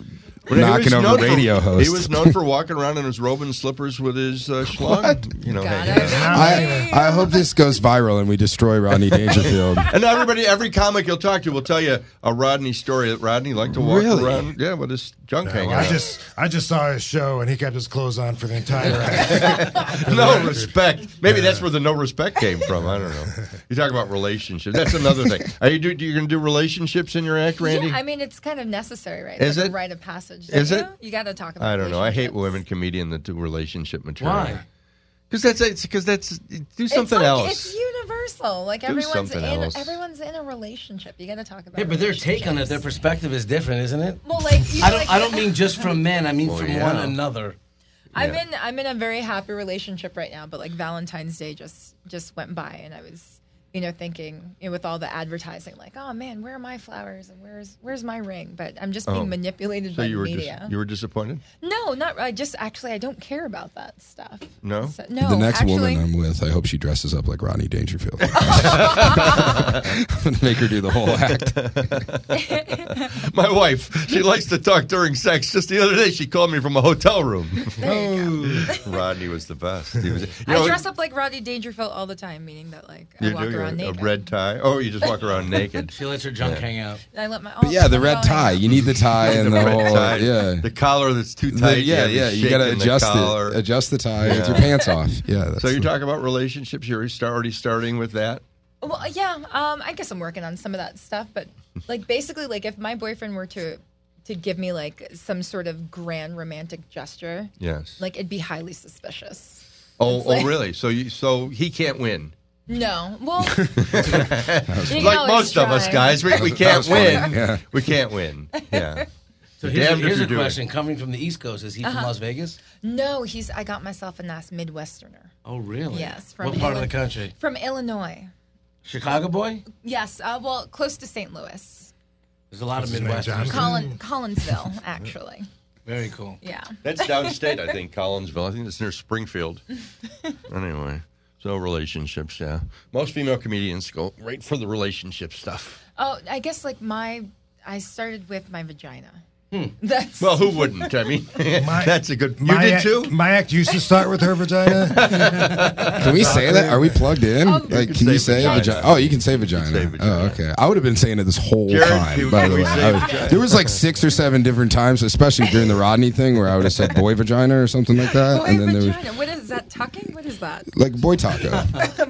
S3: But he
S7: knocking
S3: was
S7: over
S3: known for-
S7: radio hosts.
S3: He was known for walking around in his robe and slippers with his uh, schlong. You know,
S5: Got
S3: hanging
S5: it.
S3: out.
S7: I, I hope this goes viral and we destroy Rodney Dangerfield.
S3: And everybody, every comic you'll talk to will tell you a Rodney story. That Rodney liked to walk
S7: Really?
S3: around, yeah, with his junk
S6: Yeah,
S3: hanging
S6: well, I
S3: out.
S6: just I just saw his show and he kept his clothes on for the entire ride.
S3: No respect. Maybe that's where the no respect came from. I don't know. You talk about relationships. That's another thing. Are you do you going to do relationships in your act, Randy?
S5: Yeah, I mean, it's kind of necessary, right?
S3: Is
S5: like
S3: it?
S5: A rite of passage.
S3: Is
S5: you
S3: it?
S5: know? You got to talk about
S3: I don't know. I hate
S5: relationships.
S3: women comedian that do relationship material.
S2: Why?
S3: Because that's it's because that's do something
S5: it's like,
S3: else.
S5: It's universal. Like
S3: Do
S5: everyone's
S3: something
S5: in
S3: else.
S5: everyone's in a relationship. You got to talk about.
S2: Yeah, but their take on it, their
S5: relationships.
S2: perspective is different, isn't it?
S5: Well, like you
S2: I
S5: know,
S2: don't.
S5: like,
S2: I don't mean just from men. I mean
S3: Well,
S2: from
S3: yeah.
S2: one another.
S5: I'm
S3: Yeah.
S5: in I'm in a very happy relationship right now, but like Valentine's Day just just went by, and I was you know thinking you know, with all the advertising, like, oh man, where are my flowers and where's where's my ring? But I'm just being
S3: Oh.
S5: manipulated
S3: So
S5: by
S3: you
S5: the
S3: were
S5: media.
S3: dis- you were disappointed?
S5: No, not I just actually I don't care about that stuff.
S3: No?
S5: So- no.
S7: the next
S5: actually,
S7: woman I'm with, I hope she dresses up like Rodney Dangerfield. I'm gonna make her do the whole act.
S3: My wife, she likes to talk during sex. Just the other day, she called me from a hotel room.
S5: There you
S3: Rodney was the best. He was, you
S5: I
S3: know,
S5: dress up like Rodney Dangerfield all the time, meaning that like I
S3: you
S5: walk
S3: do
S5: around
S3: a, a
S5: naked.
S3: red tie. Oh, you just walk around naked.
S2: She lets her junk hang out.
S5: I let my. Oh,
S7: But yeah, the
S5: let it
S7: red
S5: all
S7: tie.
S5: hang out.
S7: You need the tie and the,
S3: red
S7: whole
S3: tie.
S7: yeah.
S3: The collar that's too
S7: The-
S3: tight.
S7: yeah,
S3: you
S7: yeah.
S3: have to
S7: You
S3: shake
S7: got to
S3: in the
S7: adjust
S3: collar.
S7: it. Adjust the tie
S3: Yeah.
S7: with your pants off. Yeah. That's
S3: So you're
S7: the-
S3: talking about relationships. You're start- already starting with that.
S5: Well, yeah. Um, I guess I'm working on some of that stuff, but like basically, like if my boyfriend were to to give me like some sort of grand romantic gesture,
S3: Yes.
S5: like it'd be highly suspicious.
S3: oh,
S5: it's
S3: oh,
S5: like-
S3: really? So you, so he can't win.
S5: No, well, you can
S3: Like
S5: always
S3: most of us
S5: try.
S3: guys, we, we
S7: That
S3: can't
S7: was funny.
S3: win.
S7: Yeah.
S3: We can't win. Yeah.
S2: So
S3: You're
S2: here's, a,
S3: damned if
S2: here's
S3: you
S2: a
S3: do it.
S2: question. Coming from the East Coast, is he
S5: Uh-huh.
S2: from Las Vegas?
S5: No, he's. I got myself a nice Midwesterner
S2: Oh, really?
S5: Yes, from
S2: What part of the
S5: Illinois.
S2: country?
S5: from Illinois.
S2: Chicago boy?
S5: Yes, uh, well, close to Saint Louis,
S2: There's a lot
S6: What's
S2: of
S6: his name,
S2: Midwesterners.
S6: Jonathan?
S5: Collin, Collinsville, actually.
S2: Very cool.
S5: Yeah.
S3: That's downstate, I think, Collinsville. I think it's near Springfield. Anyway, so relationships, yeah. Most female comedians go right for the relationship stuff.
S5: Oh, I guess like my. I started with my vagina. That's
S3: Well, who wouldn't? I mean,
S6: My-
S3: that's a good. You
S6: my
S3: did
S6: act,
S3: too?
S6: My act used to start with her vagina.
S7: Can we say that? Are we plugged in?
S5: Um,
S7: like,
S3: You
S7: can
S3: can
S7: you
S3: say
S7: say
S3: vagina.
S7: vagina? Oh, you can say vagina.
S3: say vagina.
S7: Oh, okay. I would have been saying it this whole
S3: Jared,
S7: time.
S3: can-
S7: By
S3: can
S7: the
S3: we
S7: way,
S3: say
S7: I would-
S3: vagina?
S7: there was like six or seven different times, especially during the Rodney thing, where I would have said boy vagina or something like that,
S5: boy
S7: and then there was
S5: vagina. What is that? Tucking? What is that?
S7: like boy taco.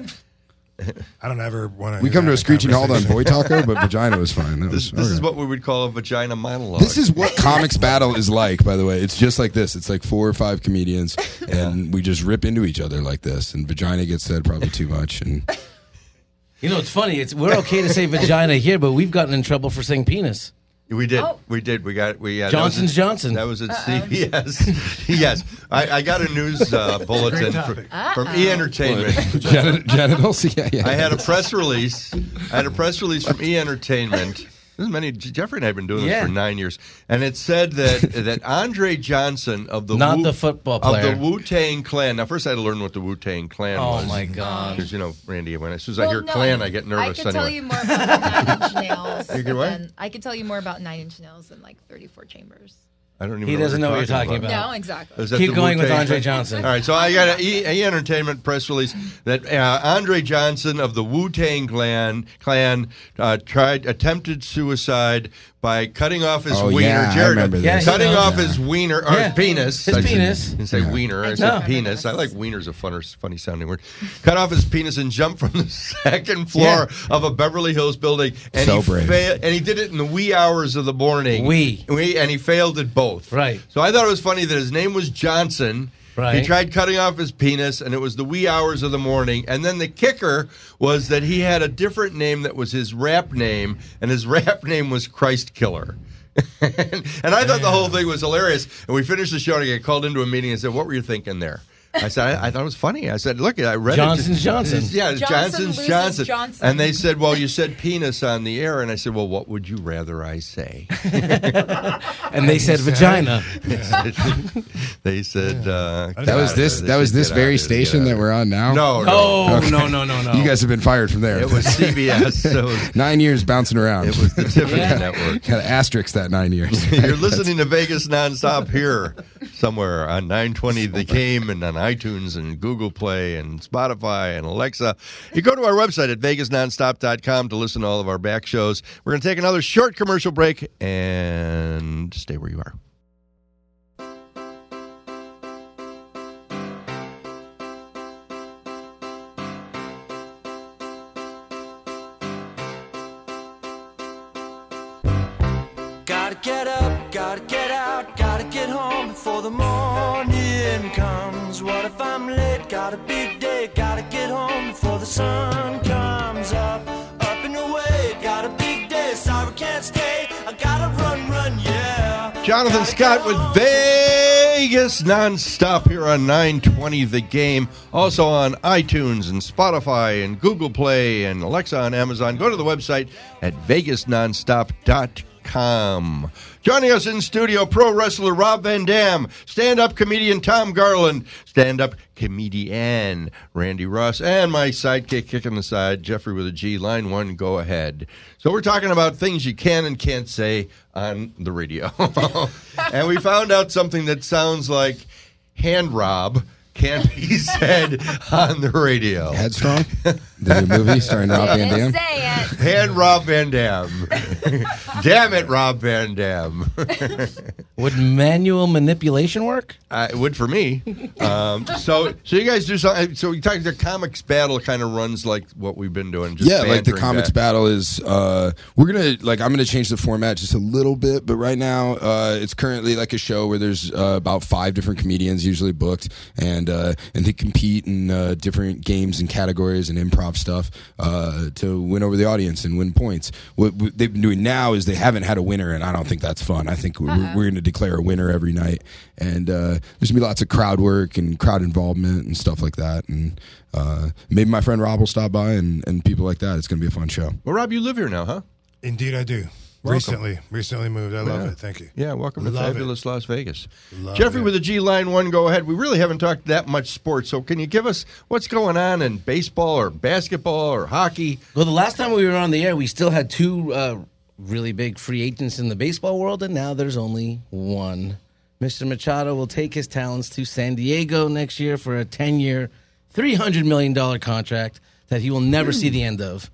S6: I don't ever want to.
S7: We come to a screeching halt on boy taco, but vagina was fine. That
S3: This,
S7: was,
S3: this is
S7: okay.
S3: what we would call a vagina monologue.
S7: This is what Comics Battle is like, by the way. It's just like this. It's like four or five comedians, and we just rip into each other like this. And vagina gets said probably too much. And
S2: You know, it's funny. It's we're okay to say vagina here, but we've gotten in trouble for saying penis.
S3: We did.
S5: Oh.
S3: We did. We got. We yeah,
S2: Johnson's
S3: that was at,
S2: Johnson.
S3: That was at C B S. Yes, I, I got a news uh, bulletin fr- from E Entertainment.
S7: Gen- genitals, yeah, yeah.
S3: I had a press release. I had a press release from E Entertainment. This is many. Jeffrey and I have been doing this
S2: Yeah.
S3: for nine years, and it said that that Andre Johnson of the
S2: Not
S3: Wu,
S2: the football player.
S3: of the Wu Tang Clan. Now, first I had to learn what the Wu Tang Clan
S2: Oh
S3: was.
S2: my God.
S3: Because you know, Randy, when as soon as I
S5: Well,
S3: hear
S5: no,
S3: Clan, I get nervous.
S5: I could
S3: anyway.
S5: tell you more about Nine Inch Nails.
S3: You could what?
S5: than- I could tell you more about Nine Inch Nails than like thirty-four Chambers.
S3: I don't even.
S2: He
S3: know
S2: doesn't know what you're talking about.
S5: No, exactly.
S3: Is that
S2: Keep
S3: the
S2: going with
S3: Wu-Tang
S2: Andre
S3: thing?
S2: Johnson.
S3: All right, so I got an E, e Entertainment press release that uh, Andre Johnson of the Wu Tang Clan clan uh, tried attempted suicide by cutting off his
S7: Oh,
S3: wiener.
S7: yeah, I
S3: Jared,
S7: remember
S2: Yeah,
S7: this.
S3: cutting
S2: he
S3: off
S7: Yeah.
S3: his wiener or
S2: Yeah.
S3: his penis.
S2: His
S3: I said-
S2: penis.
S3: Didn't say
S7: Yeah.
S3: wiener. I
S5: I
S3: said
S5: do
S3: penis. I
S5: remember
S3: like wiener's a funner, funny sounding word. Cut off his penis and jumped from the second floor of a Beverly Hills building. And
S7: So
S3: he
S7: brave.
S3: fa- and he did it in the wee hours of the morning.
S2: Wee.
S3: We and he failed at both.
S2: Right.
S3: So I thought it was funny that his name was Johnson.
S2: Right.
S3: He tried cutting off his penis, and it was the wee hours of the morning. And then the kicker was that he had a different name that was his rap name, and his rap name was Christ Killer. and I thought the whole thing was hilarious. And we finished the show, and I got called into a meeting and said, "What were you thinking there?" I said, I, I thought it was funny. I said, look, I read
S2: Johnson's
S3: it.
S2: Johnson.
S3: Yeah, it's
S5: Johnson
S3: Johnson's
S5: loses
S3: Johnson.
S5: Johnson.
S3: And they said, well, you said penis on the air. And I said, well, what would you rather I say?
S2: And they said vagina.
S3: They said, they said uh,
S7: That was
S3: God,
S7: this.
S3: they
S7: That was
S3: said,
S7: this
S3: "Get
S7: very
S3: out,
S7: station
S3: get
S7: that
S3: out."
S7: we're on now.
S3: No, no.
S2: Oh,
S7: Okay.
S2: no, no, no, no.
S7: You guys have been fired from there.
S3: It was C B S. It was,
S7: nine years bouncing around.
S3: it was the Tiffany
S2: Yeah.
S3: Network.
S7: Got an asterisk that nine years.
S3: You're listening to Vegas Nonstop here somewhere on nine twenty The Game and on iTunes and Google Play and Spotify and Alexa. You go to our website at vegas nonstop dot com to listen to all of our back shows. We're going to take another short commercial break and stay where you are.
S1: Gotta get up, gotta get out, gotta get home before the morning comes. What if I'm late? Got a big day, gotta get home before the sun comes up. Up and away, got a big day, sorry can't stay. I gotta run, run, yeah.
S3: Jonathan
S1: Gotta
S3: Scott
S1: get
S3: with
S1: home.
S3: Vegas Nonstop here on nine twenty The Game. Also on iTunes and Spotify and Google Play and Alexa on Amazon. Go to the website at vegas nonstop dot com. Joining us in studio, pro wrestler Rob Van Dam, stand-up comedian Tom Garland, stand-up comedian Randy Ross, and my sidekick kicking the side, Jeffrey with a G. Line one, go ahead. So we're talking about things you can and can't say on the radio. And we found out something that sounds like hand rob can't be said on the radio.
S7: Headstrong, the new movie starring Rob Van Dam.
S5: Say it.
S3: Hand Rob Van Dam. Damn it, Rob Van Dam.
S2: Would manual manipulation work?
S3: Uh, it would for me. Um, so, so you guys do something. So you talk. The comics battle kind of runs like what we've been doing. Just
S7: Yeah, like the
S3: bantering
S7: comics
S3: back.
S7: battle is. Uh, we're gonna like. I'm gonna change the format just a little bit, but right now uh, it's currently like a show where there's uh, about five different comedians usually booked, and uh, and they compete in uh, different games and categories and improv stuff uh, to win over the audience and win points. What, what they've been doing now is they haven't had a winner, and I don't think that's fun. I think we're,
S5: Uh-huh.
S7: we're going to declare a winner every night, and uh, there's gonna be lots of crowd work and crowd involvement and stuff like that, and uh, maybe my friend Rob will stop by and, and people like that. It's going to be a fun show.
S3: Well, Rob, you live here now, huh?
S6: Indeed, I do. Recently, recently moved. I love
S3: Yeah.
S6: it. Thank you.
S3: Yeah, welcome to
S6: Love it.
S3: fabulous Las Vegas.
S6: Love
S3: Jeffrey
S6: it.
S3: with a G. Line one, go ahead. We really haven't talked that much sports, so can you give us what's going on in baseball or basketball or hockey?
S2: Well, the last time we were on the air, we still had two uh, really big free agents in the baseball world, and now there's only one. Mister Machado will take his talents to San Diego next year for a ten-year, three hundred million dollars contract that he will never see the end of.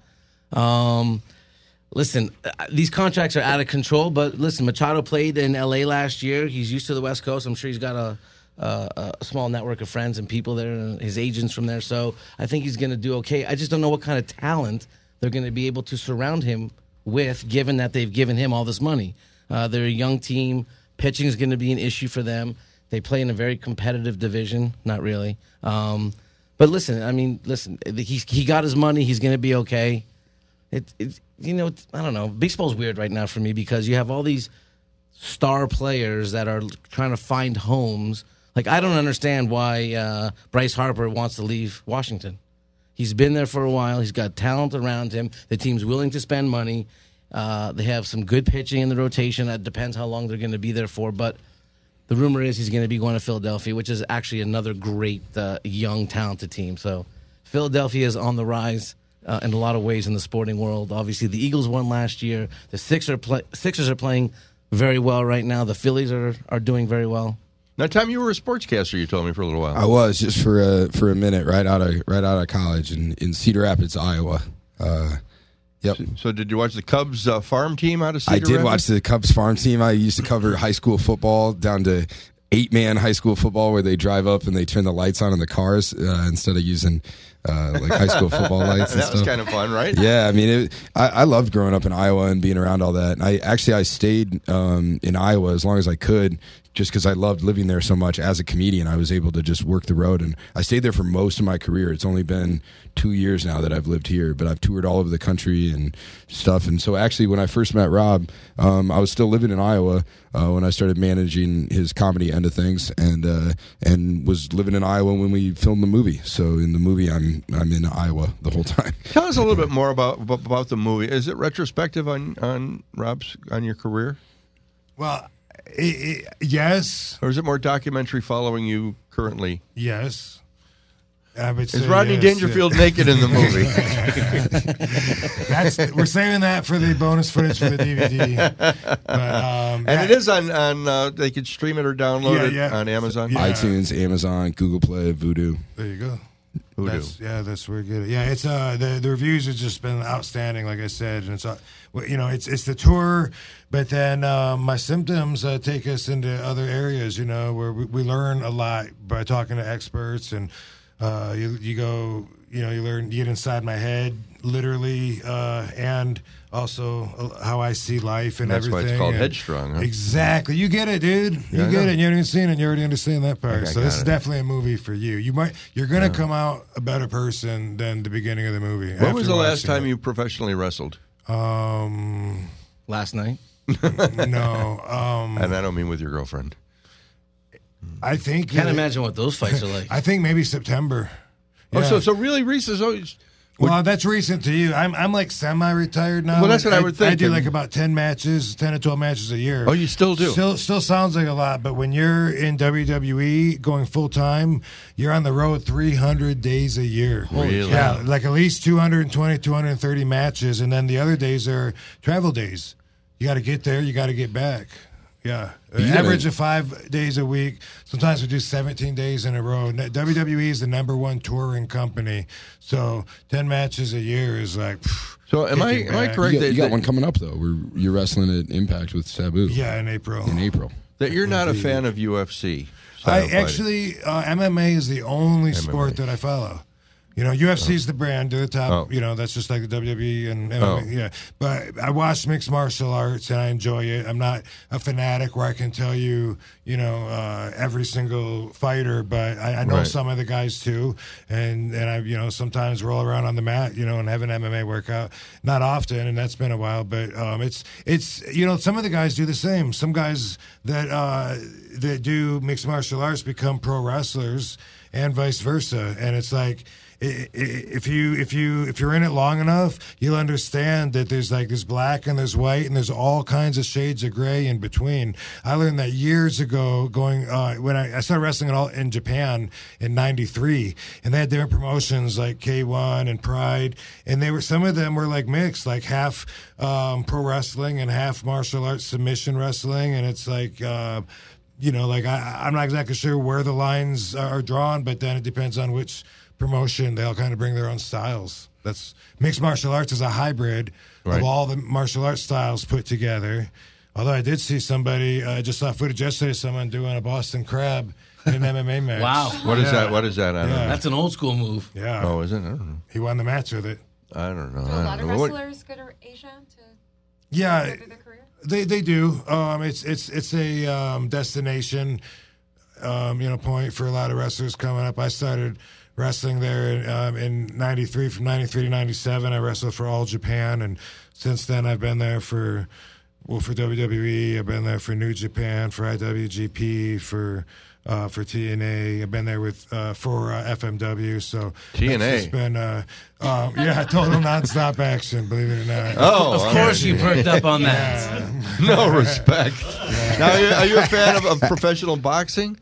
S2: Um, listen, uh, these contracts are out of control, but listen, Machado played in L A last year. He's used to the West Coast. I'm sure he's got a, a, a small network of friends and people there, and his agents from there. So I think he's going to do okay. I just don't know what kind of talent they're going to be able to surround him with, given that they've given him all this money. Uh, they're a young team. Pitching is going to be an issue for them. They play in a very competitive division. Not really. Um, but listen, I mean, listen, he, he got his money. He's going to be okay. It, it, you know, it's, I don't know. Baseball's weird right now for me because you have all these star players that are trying to find homes. Like, I don't understand why uh, Bryce Harper wants to leave Washington. He's been there for a while. He's got talent around him. The team's willing to spend money. Uh, they have some good pitching in the rotation. That depends how long they're going to be there for. But the rumor is he's going to be going to Philadelphia, which is actually another great uh, young, talented team. So Philadelphia is on the rise uh, in a lot of ways in the sporting world. Obviously, the Eagles won last year. The Sixers, play- Sixers are playing very well right now. The Phillies are, are doing very well.
S3: Now, Tom, you were a sportscaster, you told me, for a little while.
S7: I was just for a for a minute right out of right out of college in, in Cedar Rapids, Iowa. Uh, yep.
S3: So did you watch the Cubs uh, farm team out of Cedar
S7: I did
S3: Rapids?
S7: watch the Cubs farm team. I used to cover high school football down to eight man high school football where they drive up and they turn the lights on in the cars uh, instead of using uh, like high school football lights. And
S3: that was
S7: stuff.
S3: kind of fun, right?
S7: Yeah, I mean, it, I, I loved growing up in Iowa and being around all that. And I actually I stayed um, in Iowa as long as I could, just because I loved living there so much. As a comedian, I was able to just work the road, and I stayed there for most of my career. It's only been two years now that I've lived here, but I've toured all over the country and stuff. And so, actually, when I first met Rob, um, I was still living in Iowa uh, when I started managing his comedy end of things, and uh, and was living in Iowa when we filmed the movie. So in the movie, I'm I'm in Iowa the whole time.
S3: Tell us a little bit more about about the movie. Is it retrospective on on Rob's on your career?
S6: Well, it, it, yes,
S3: or is it more documentary following you currently?
S6: Yes. I would
S3: Is
S6: say
S3: Rodney
S6: yes,
S3: Dangerfield
S6: yeah.
S3: naked in the movie?
S6: That's we're saving that for the bonus footage for the D V D. But, um,
S3: and it is on on. Uh, they could stream it or download
S6: Yeah,
S3: it
S6: yeah.
S3: on Amazon,
S6: Yeah.
S7: iTunes, Amazon, Google Play, Vudu.
S6: There you go.
S3: Voodoo.
S6: That's, yeah, that's where we get it. Yeah, it's uh the the reviews have just been outstanding, like I said, and it's uh, well, you know it's it's the tour, but then um, my symptoms uh, take us into other areas, you know, where we, we learn a lot by talking to experts, and uh, you you go, you know, you learn, you get inside my head, literally, uh, and also how I see life and
S3: That's
S6: everything.
S3: why it's called
S6: and
S3: Headstrong, huh?
S6: Exactly, you get it, dude. You
S3: Yeah, I
S6: get
S3: know.
S6: it. You haven't even seen it. You already understand that part.
S3: I
S6: So
S3: got
S6: this is
S3: it.
S6: definitely a movie for you. You might, you're gonna come out a better person than the beginning of the movie.
S3: When was
S6: after
S3: the last
S6: watching
S3: time
S6: it.
S3: you professionally wrestled?
S6: Um,
S2: Last night.
S6: no. Um,
S3: And I don't mean with your girlfriend.
S6: I think.
S2: Can't
S6: that-
S2: imagine what those fights are like.
S6: I think maybe September.
S3: Oh,
S6: Yeah.
S3: so so really, Reese is always.
S6: Well, that's recent to you. I'm I'm like semi-retired now.
S3: Well, that's what I would think.
S6: I do like about ten matches, ten to twelve matches a year.
S3: Oh, you still do?
S6: Still, still sounds like a lot, but when you're in W W E going full time, you're on the road three hundred days a year.
S3: Really?
S6: Yeah, like at least two hundred twenty, two hundred thirty matches, and then the other days are travel days. You got to get there, you got to get back. Yeah, An
S7: You gotta-
S6: average of five days a week. Sometimes we do seventeen days in a row. W W E is the number one touring company, so ten matches a year is like. pff,
S3: So am I
S6: kicking
S3: am I
S6: back.
S3: correct
S7: You got,
S3: that,
S7: you got
S3: that-
S7: one coming up though. Where you're wrestling at Impact with Sabu
S6: Yeah, in April.
S7: in April.
S3: that you're not a
S6: Indeed.
S3: fan of U F C?
S6: I
S3: style fighting?
S6: actually uh, M M A is the only sport that I follow. You know, U F C is the brand, to the top.
S3: Oh.
S6: You know, that's just like the W W E and M M A.
S3: Oh.
S6: Yeah, but I watch mixed martial arts and I enjoy it. I'm not a fanatic where I can tell you, you know, uh, every single fighter, but I, I know
S3: Right.
S6: some of the guys too, and and I, you know, sometimes roll around on the mat, you know, and have an M M A workout. Not often, and that's been a while, but um, it's it's you know, some of the guys do the same. Some guys that uh, that do mixed martial arts become pro wrestlers, and vice versa, and it's like. I- I- If you if you if you're in it long enough, you'll understand that there's like there's black and there's white and there's all kinds of shades of gray in between. I learned that years ago, going uh, when I, I started wrestling in, all, in Japan in ninety-three, and they had different promotions like K one and Pride, and they were some of them were like mixed, like half um, pro wrestling and half martial arts submission wrestling, and it's like. Uh, you know, like I, I'm not exactly sure where the lines are drawn, but then it depends on which promotion. They all kind of bring their own styles. That's mixed martial arts is a hybrid
S3: Right.
S6: of all the martial arts styles put together. Although I did see somebody, I uh, just saw footage yesterday, someone doing a Boston Crab in an M M A match.
S2: Wow.
S3: What is
S6: Yeah.
S3: that? What is that? I don't
S6: Yeah.
S3: know.
S2: That's an old school move.
S6: Yeah.
S3: Oh, is it? I don't know.
S6: He won the match with it.
S3: I don't know.
S8: Do a
S3: I
S8: lot
S3: don't
S8: of
S3: know. What-
S8: wrestlers go to Asia to
S6: Yeah.
S8: further their career?
S6: They they do. Um, it's it's it's a um, destination, um, you know, point for a lot of wrestlers coming up. I started wrestling there in, um, in ninety-three. From ninety-three to ninety-seven, I wrestled for All Japan, and since then I've been there for well for W W E. I've been there for New Japan, for I W G P, for. Uh, for T N A, I've been there with uh, for uh, F M W. So
S3: T N A?
S6: It's been uh, um, yeah, total nonstop action. Believe it or not.
S3: Oh,
S2: Of course you perked up on that.
S3: no respect. Now, are you, are you a fan of, of professional boxing?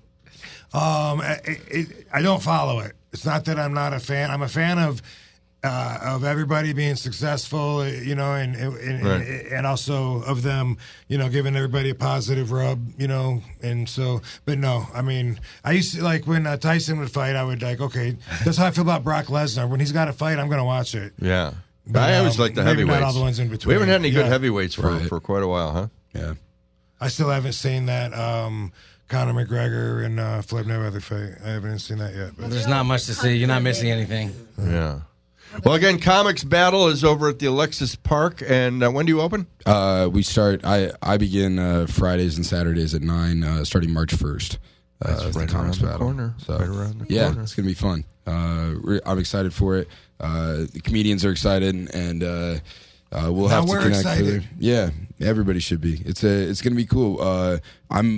S6: Um, it, it, I don't follow it. It's not that I'm not a fan. I'm a fan of uh, of everybody being successful, you know, and and,
S3: Right.
S6: and and also of them, you know, giving everybody a positive rub, you know, and so. But no, I mean, I used to like when uh, Tyson would fight. I would like, okay, that's how I feel about Brock Lesnar. When he's got a fight, I'm going to watch it.
S3: Yeah.
S6: But,
S3: I always
S6: um,
S3: like the
S6: maybe not
S3: heavyweights.
S6: all the ones in between.
S3: We haven't had any good
S6: Yeah.
S3: heavyweights for,
S7: Right.
S3: for quite a while, huh?
S7: Yeah.
S6: I still haven't seen that um, Conor McGregor and uh, Floyd Mayweather fight. I haven't seen that yet. But.
S2: There's not much to see. You're not missing anything.
S3: Yeah. Well, again, Comics Battle is over at the Alexis Park, and uh, when do you open?
S7: Uh, we start. I I begin uh, Fridays and Saturdays at nine, uh, starting March first. Uh,
S3: That's
S7: the
S3: right
S7: Comics
S3: around the
S7: Battle.
S3: corner.
S7: So
S3: Right around the
S7: yeah,
S3: corner.
S7: it's gonna be fun. Uh, re- I'm excited for it. Uh, the comedians are excited, and uh, uh, we'll
S6: Now
S7: have to
S6: we're
S7: connect.
S6: excited.
S7: Further. Yeah, everybody should be. It's a. It's gonna be cool. Uh, I'm.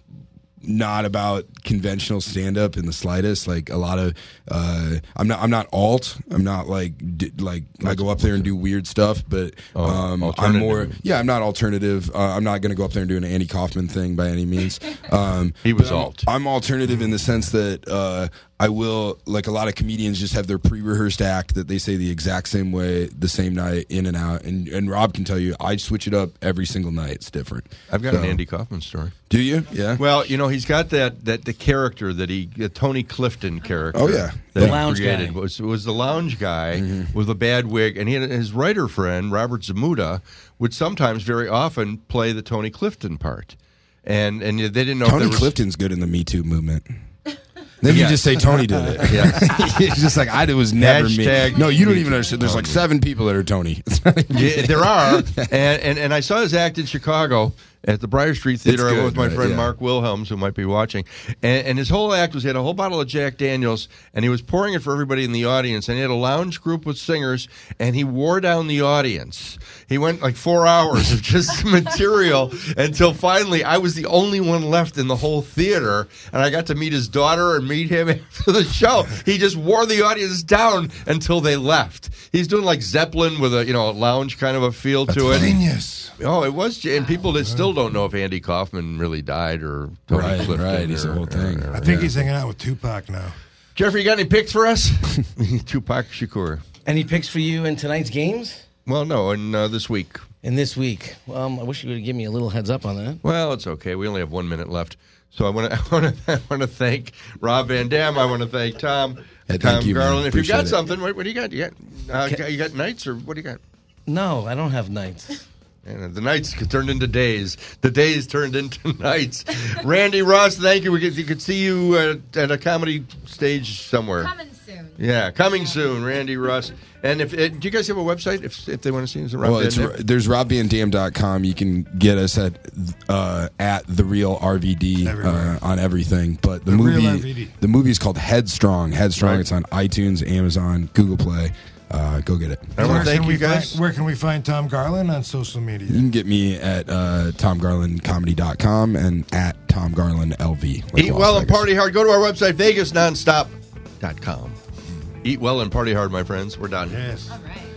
S7: Not about conventional stand up in the slightest. Like a lot of, uh, I'm not. I'm not alt. I'm not like d- like I go up there and do weird stuff. But
S3: Oh,
S7: um, I'm
S3: alternative.
S7: more. Yeah, I'm not alternative. Uh, I'm not going to go up there and do an Andy Kaufman thing by any means. Um,
S3: He was
S7: but I'm-
S3: alt.
S7: I'm alternative in the sense that uh, I will, like a lot of comedians, just have their pre-rehearsed act that they say the exact same way, the same night, in and out. And and Rob can tell you, I switch it up every single night. It's different.
S3: I've got
S7: So-
S3: an Andy Kaufman story.
S7: Do you? Yeah.
S3: Well, you know, he's got that, that the character that he, the Tony Clifton character.
S7: Oh, yeah.
S3: That
S2: The
S3: he
S2: lounge
S3: created
S2: guy.
S3: was was the lounge guy
S7: Mm-hmm.
S3: with a bad wig, and he had his writer friend Robert Zamuda would sometimes, very often, play the Tony Clifton part, and and they didn't know if
S7: Tony
S3: there was,
S7: Clifton's good in the Me Too movement. Then you
S3: Yes.
S7: just say Tony did it.
S3: Yeah.
S7: It's just like I it was never
S3: Hashtag
S7: me. No, you don't
S3: Me
S7: even
S3: Too.
S7: understand. There's like
S3: Tony.
S7: seven people that are Tony. It's not even-
S3: Yeah, there are, and, and and I saw his act in Chicago at the Briar Street Theater. I
S7: good,
S3: went with my
S7: right,
S3: friend
S7: yeah.
S3: Mark Wilhelms, who might be watching, and, and his whole act was he had a whole bottle of Jack Daniels, and he was pouring it for everybody in the audience, and he had a lounge group with singers, and he wore down the audience. He went like four hours of just material until finally I was the only one left in the whole theater, and I got to meet his daughter and meet him after the show. He just wore the audience down until they left. He's doing like Zeppelin with a you know a lounge kind of a feel to it.
S6: Genius.
S3: Oh, it was, and people that still don't know if Andy Kaufman really died or Tony
S7: Right,
S3: Clifton.
S7: right, he's
S3: or,
S7: the whole thing.
S3: or- or-
S6: I think he's hanging out with Tupac now.
S3: Jeffrey, you got any picks for us? Tupac Shakur.
S2: Any picks for you in tonight's games?
S3: Well, no, and uh, this week.
S2: In this week? Um, I wish you would give me a little heads up on that.
S3: Well, it's okay. We only have one minute left, so I want to, I want to, I want to thank Rob Van Dam. I want to thank Tom,
S7: Hey,
S3: Tom
S7: thank you, man.
S3: Garland. If you've got
S7: Appreciate it.
S3: something, what, what do you got? You got, uh, you got nights or what do you got?
S2: No, I don't have nights.
S3: And the nights turned into days. The days turned into nights. Randy Ross, thank you. We could, you could see you at, at a comedy stage somewhere.
S5: Coming soon.
S3: Yeah, coming soon, Randy Ross. And if uh, do you guys have a website if if they want to see us?
S7: Well, it's, there's rob van dam dot com. You can get us at uh, at the real R V D uh,
S6: Everywhere.
S7: on everything. But the,
S6: The Real
S7: movie,
S6: R V D.
S7: the movie is called Headstrong. Headstrong.
S3: Right.
S7: It's on iTunes, Amazon, Google Play. Uh, go get it.
S3: I want
S6: Where
S3: to thank
S6: can
S3: you
S6: we
S3: guys.
S6: Find, where can we find Tom Garland on social media?
S7: You can get me at uh, tom garland comedy dot com and at tom garland l v. like
S3: Eat
S7: Las
S3: well and
S7: Vegas.
S3: party hard. Go to our website, vegas nonstop dot com. Eat well and party hard, my friends. We're done.
S6: Yes.
S5: All right.